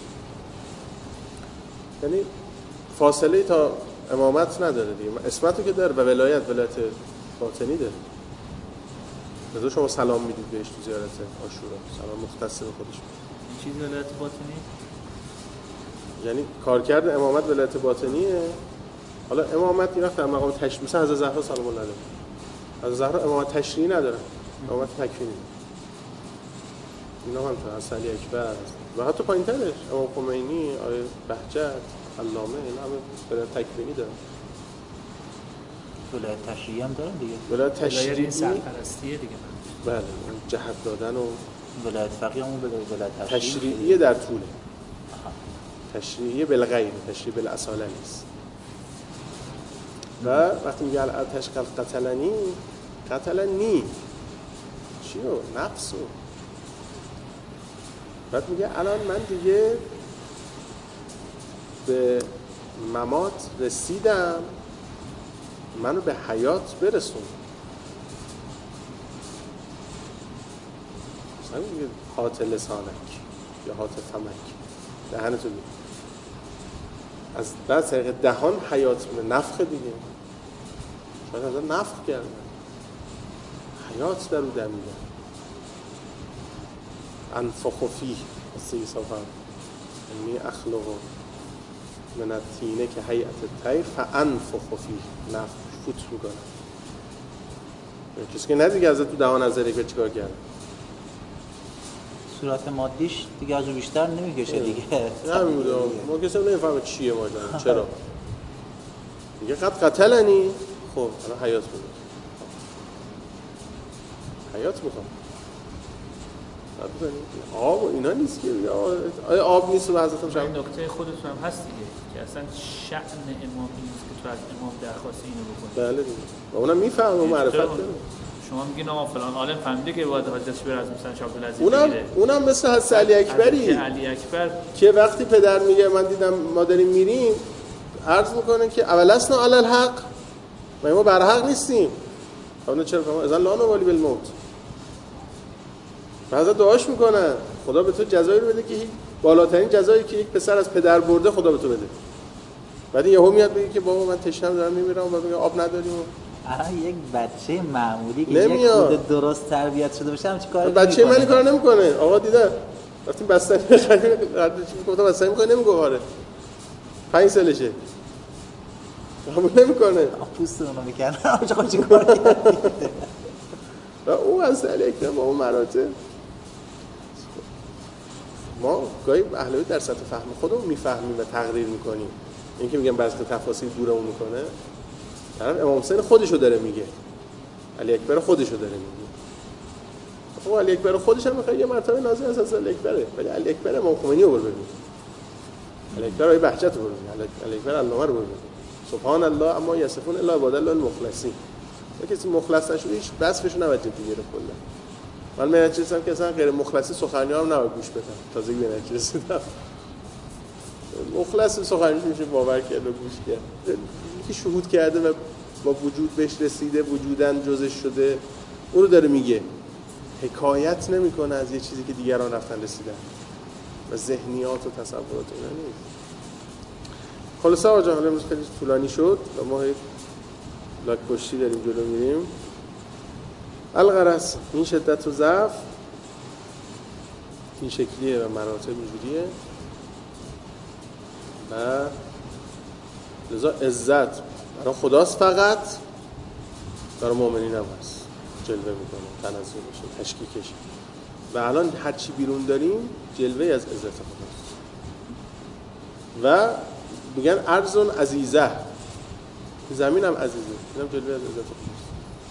یعنی فاصله تا امامت نداره دیگه اسمتو که داره و ولایت ولایت باطنی داره لذا شما سلام میدید بهش تو زیارت عاشورا سلام مختص به خودش چیز ولایت باطنی یعنی کارکرد امامت ولایت باطنیه حالا امامت یه وقت در مقام تشریع مثلا حضرت زهرا سلام الله علیها حضرت زهرا امامت تشریعی نداره امامت تکوینی اینا هم تو حضرت علی اکبر و حتی پایین‌ترش امام خمینی آیه بهجت علامه اینا هم ولایت تکوینی دارن ولایت تشریعی هم دارن دیگه ولایت تشریعی سرپرستیه دیگه بله جهت دادن و ولایت فقیه هم ولایت تشریعی تشریعی در طوله تشریعی بالغیر تشریع بالاصاله نیست و وقتی میگه الاتش قتلنی قتلنی چیو نفسو بعد میگه الان من دیگه به ممات رسیدم منو به حیات برسون مثلا میگه هات لسانک یا هات فمک دهنتو بید از بعد طریق دهان حیات میده نفخ دیگه شاید از نفخ کردن حیات در رو دمیدن انفخ فیه سی صفحه انی اخلق من الطینه که هیئت الطیر فانفخ فیه نفخ فوت میکنه کسی که ندیگه از تو دهان از ذریعه چیکار کرد صورت مادیش دیگه از بیشتر نمیکشه دیگه همین بوده ما کسی نمیفهمه چیه ماجرا چرا میگه قد قتلنی، خب الان حیات میخوام، حیات میخوام آب و اینا نیست که آیا آب نیست و حضرت هم شما این نکته خودتون هم هست دیگه که اصلا شأن امام این نیست که تو از امام درخواست اینو بکنی. بله دیگه و اونم میفهمه و معرفت داره. شما میگین آقا فلان عالم فهمیده که باید حاجتش بره از مثلا شاه عبدالعزیز اونم بگیره. اونم مثل حضرت علی اکبری علی اکبر که وقتی پدر میگه من دیدم ما داریم میریم عرض میکنه که اولسنا علی الحق، ما بر حق نیستیم. اون چرا فهمه اذن لا نوالی بالموت. بعضا دعاش میکنن خدا به تو جزایی رو بده که بالاترین جزایی که یک پسر از پدر برده خدا به تو بده. بعد یهو میاد بگه که بابا من تشنم دارم میمیرم، بعد میگه آب نداریم. الان یک بچه معمولی که نمیاد. یک خود درست تربیت شده باشه هم چیکار میکنه؟ بچه من این کارو نمیکنه. آقا دیده وقتی بستنی خرید گفتم بستنی میکنه نمیگه آره. پنج سالشه. قبول نمیکنه. پوست اونو میکنه. آقا چیکار کرد؟ و او از علیکم با اون مراتب ما گاهی اهل بیت در سطح فهم خودمون میفهمیم و تقریر میکنیم. این که میگم بعضی تفاصیل دورمون میکنه، طرف امام حسین خودشو داره میگه، علی اکبر خودشو داره میگه. خب علی اکبر خودش هم میخواد یه مرتبه نازل از علی اکبره، ولی علی اکبر امام خمینی رو ببین، علی اکبر ای بهجت رو ببین، علی اکبر علامه رو ببین. سبحان الله اما یصفون الا عباد الله المخلصین. کسی مخلص نشده هیچ وصفشو نباید جدی گرفت کلا. من من چیزام که اصلا غیر مخلصی سخنرانی هم نباید گوش بدم. تازه به نتیجه رسیدم مخلص سخنرانی میشه باور کرد و گوش کرد. یکی شهود کرده و با وجود بهش رسیده، وجودن جزش شده، اون رو داره میگه. حکایت نمیکنه از یه چیزی که دیگران رفتن رسیدن و ذهنیات و تصورات اینا نیست. خلاصه آقا حالا امروز خیلی طولانی شد و ما لاک پشتی داریم جلو میریم. الغرض این شدت و ضعف این شکلیه و مراتب اینجوریه و لذا عزت برای خداست، فقط برای مؤمنین هم هست، جلوه میکنه، تنزل میشه، تشکیکش. و الان هر چی بیرون داریم جلوه از عزت خداست و میگن ارض عزیزه، زمین هم عزیزه، اینم جلوه از عزت خداست.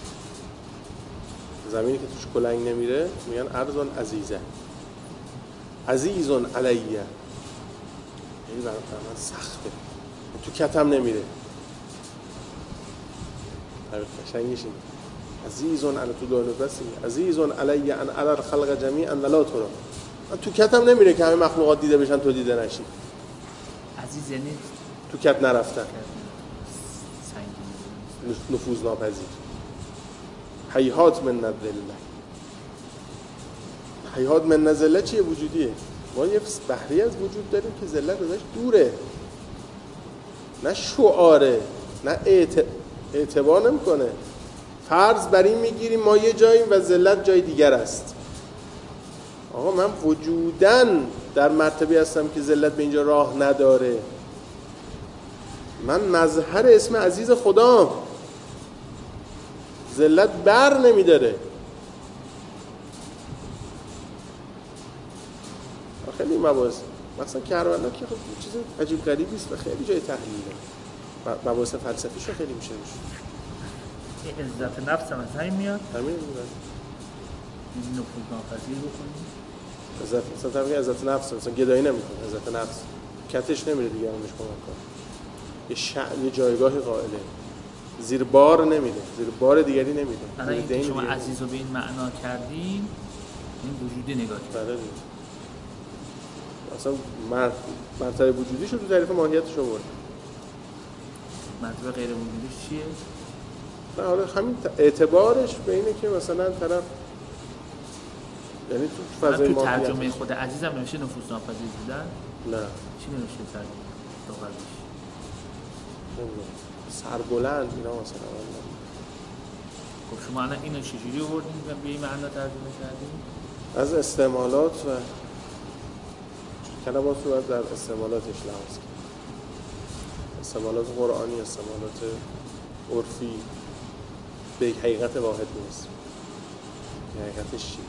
زمینی که توش کلنگ نمیره میگن ارض عزیزه، عزیز علیه، یعنی برای من سخته، تو کتم نمیره. قشنگش اینه عزیز علی تو دانو بسی عزیز علی ان علی الخلق جمیعا ولا ترى، من تو کتم نمیره که همه مخلوقات دیده بشن تو دیده نشی. عزیز یعنی تو کت نرفتن، نفوذ ناپذیر. حیات من نذله، حیات من نذله چیه؟ وجودیه. ما یه بحری از وجود داریم که ذلت ازش دوره، نه شعاره، نه اعتبار نمیکنه. فرض بر این میگیریم ما یه جاییم و ذلت جای دیگر است. آقا من وجودن در مرتبه هستم که ذلت به اینجا راه نداره. من مظهر اسم عزیز خدا، ذلت بر نمیداره. خیلی مباحث مثلا کربلا که خب چیز عجیب غریبی است و خیلی جای تحلیله. مباحث فلسفیش خیلی میشه میشه. این عزت نفس هم از همین میاد. همین میاد. این نفوذ ناپذیر بکنیم. عزت مثلا میگه عزت نفس، مثلا گدایی نمیکنه، عزت نفس کتش نمیره دیگه اونش کمک کنه. یه شأن، یه جایگاه قائله، زیر بار نمیره، زیر بار دیگری نمیره. الان این که شما عزیز رو به این معنا کردیم، این وجودی نگاه کنید. بله. اصلا مرتبه وجودیش رو تو تعریف ماهیتش رو برد. مرتبه غیر وجودیش چیه؟ نه حالا همین اعتبارش به اینه که مثلا طرف یعنی تو فضای تو ماهیت ترجمه خود عزیزم نمیشه نفوذ ناپذیر بودن؟ نه. چی نمیشه ترجمه؟ دوبارش. سربلند اینا مثلا. خب شما الان اینو چجوری آوردین و به این معنا ترجمه کردین؟ از استعمالات و کلمات رو در استعمالاتش لحاظ کنید. استعمالات قرآنی، استعمالات عرفی به یک حقیقت واحد نیست. حقیقتش چی؟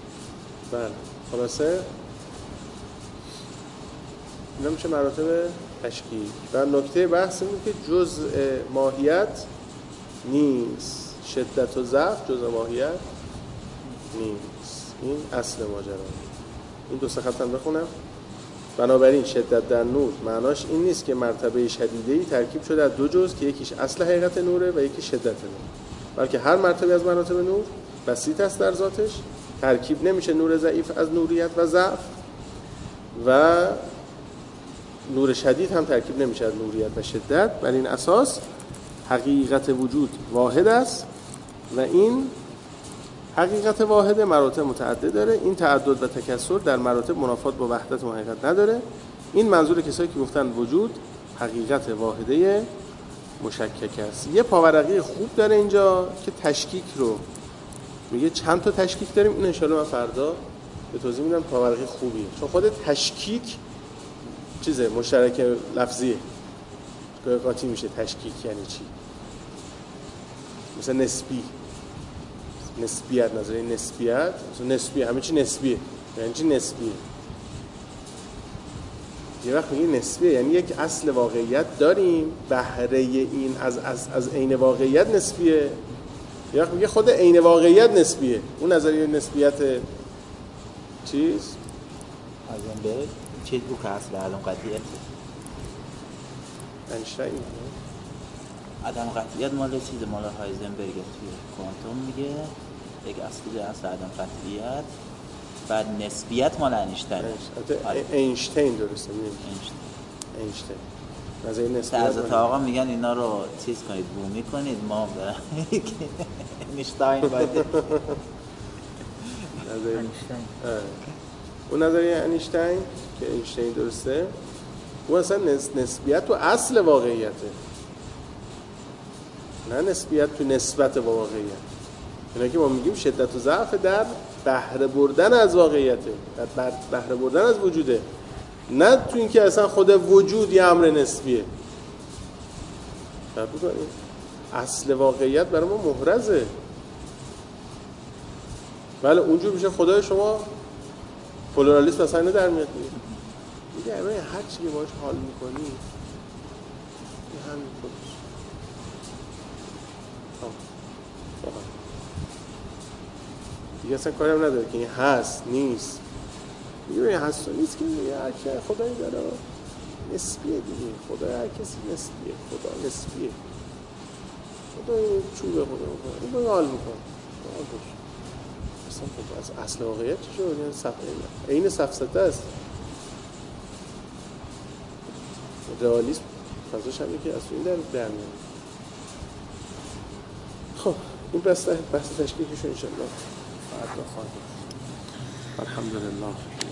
بله خلاصه اینا میشه مراتب تشکیک. و نکته بحث اینه که جزء ماهیت نیست، شدت و ضعف جزء ماهیت نیست. این اصل ماجرا. این دو سه خط هم بخونم. بنابراین شدت در نور معناش این نیست که مرتبه شدیده‌ای ترکیب شده از دو جزء که یکیش اصل حقیقت نوره و یکی شدت نور، بلکه هر مرتبه از مراتب نور بسیط است در ذاتش، ترکیب نمیشه نور ضعیف از نوریت و ضعف، و نور شدید هم ترکیب نمیشه از نوریت و شدت. بر این اساس حقیقت وجود واحد است و این حقیقت واحد مراتب متعدد داره. این تعدد و تکثر در مراتب منافات با وحدت و حقیقت نداره. این منظور کسایی که گفتن وجود حقیقت واحده مشکک است. یه پاورقی خوب داره اینجا که تشکیک رو میگه چند تا تشکیک داریم. این ان شاءالله من فردا به توضیح میدم. پاورقی خوبیه چون خود تشکیک چیزه مشترک لفظیه، گاهی قاطی میشه. تشکیک یعنی چی؟ مثلا نسبی، نسبیت، نظریه نسبیت، مثلا نسبی، همه چی نسبیه. یعنی چی نسبیه؟ یه وقت میگه نسبیه یعنی یک اصل واقعیت داریم، بهره این از از از عین واقعیت نسبیه. یه وقت میگه خود عین واقعیت نسبیه. اون نظریه نسبیت چیز هایزنبرگ چیز بود که اصل عدم قطعیت اینشتین عدم قطعیت مال چیز مال هایزنبرگ توی کوانتوم میگه یک اصل اصل عدم قطعیت، بعد نسبیت مال اینشتین. اینشتین درسته میگه اینشتین نظریه نسبیت. از تا آقا میگن اینا رو چیز کنید بومی کنید ما اینشتین باید اون نظریه اینشتین که اینشتین درسته، اون اصلا نسبیت تو اصل واقعیته، نه نسبیت تو نسبت با واقعیت. اینا که ما میگیم شدت و ضعف در بهره بردن از واقعیته، در بهره بردن از وجوده، نه تو این که اصلا خود وجود یه امر نسبیه. فرق می‌کنه. اصل واقعیت برای ما محرزه. بله اونجور میشه خدای شما پلورالیسم مثلا اینو در میاد میگه همه هر چی که باهاش حال میکنی این همین خودش دیگه اصلا کاری هم نداره که این هست نیست. میگه این هست و نیست که میگه هر چی خدایی داره نسبیه دیگه. خدای هر کسی نسبیه. خدا نسبیه. خدای چوبه خدا میکنه این باید حال میکنه حال باشه. اصلا خب از اصل واقعیت چی شد؟ یعنی صفحه این سفسطه است. رئالیسم فضاش هم یکی از این در در میاد. خب این بحث بحث تشکیکش انشاءالله فردا خواهد. الحمدلله.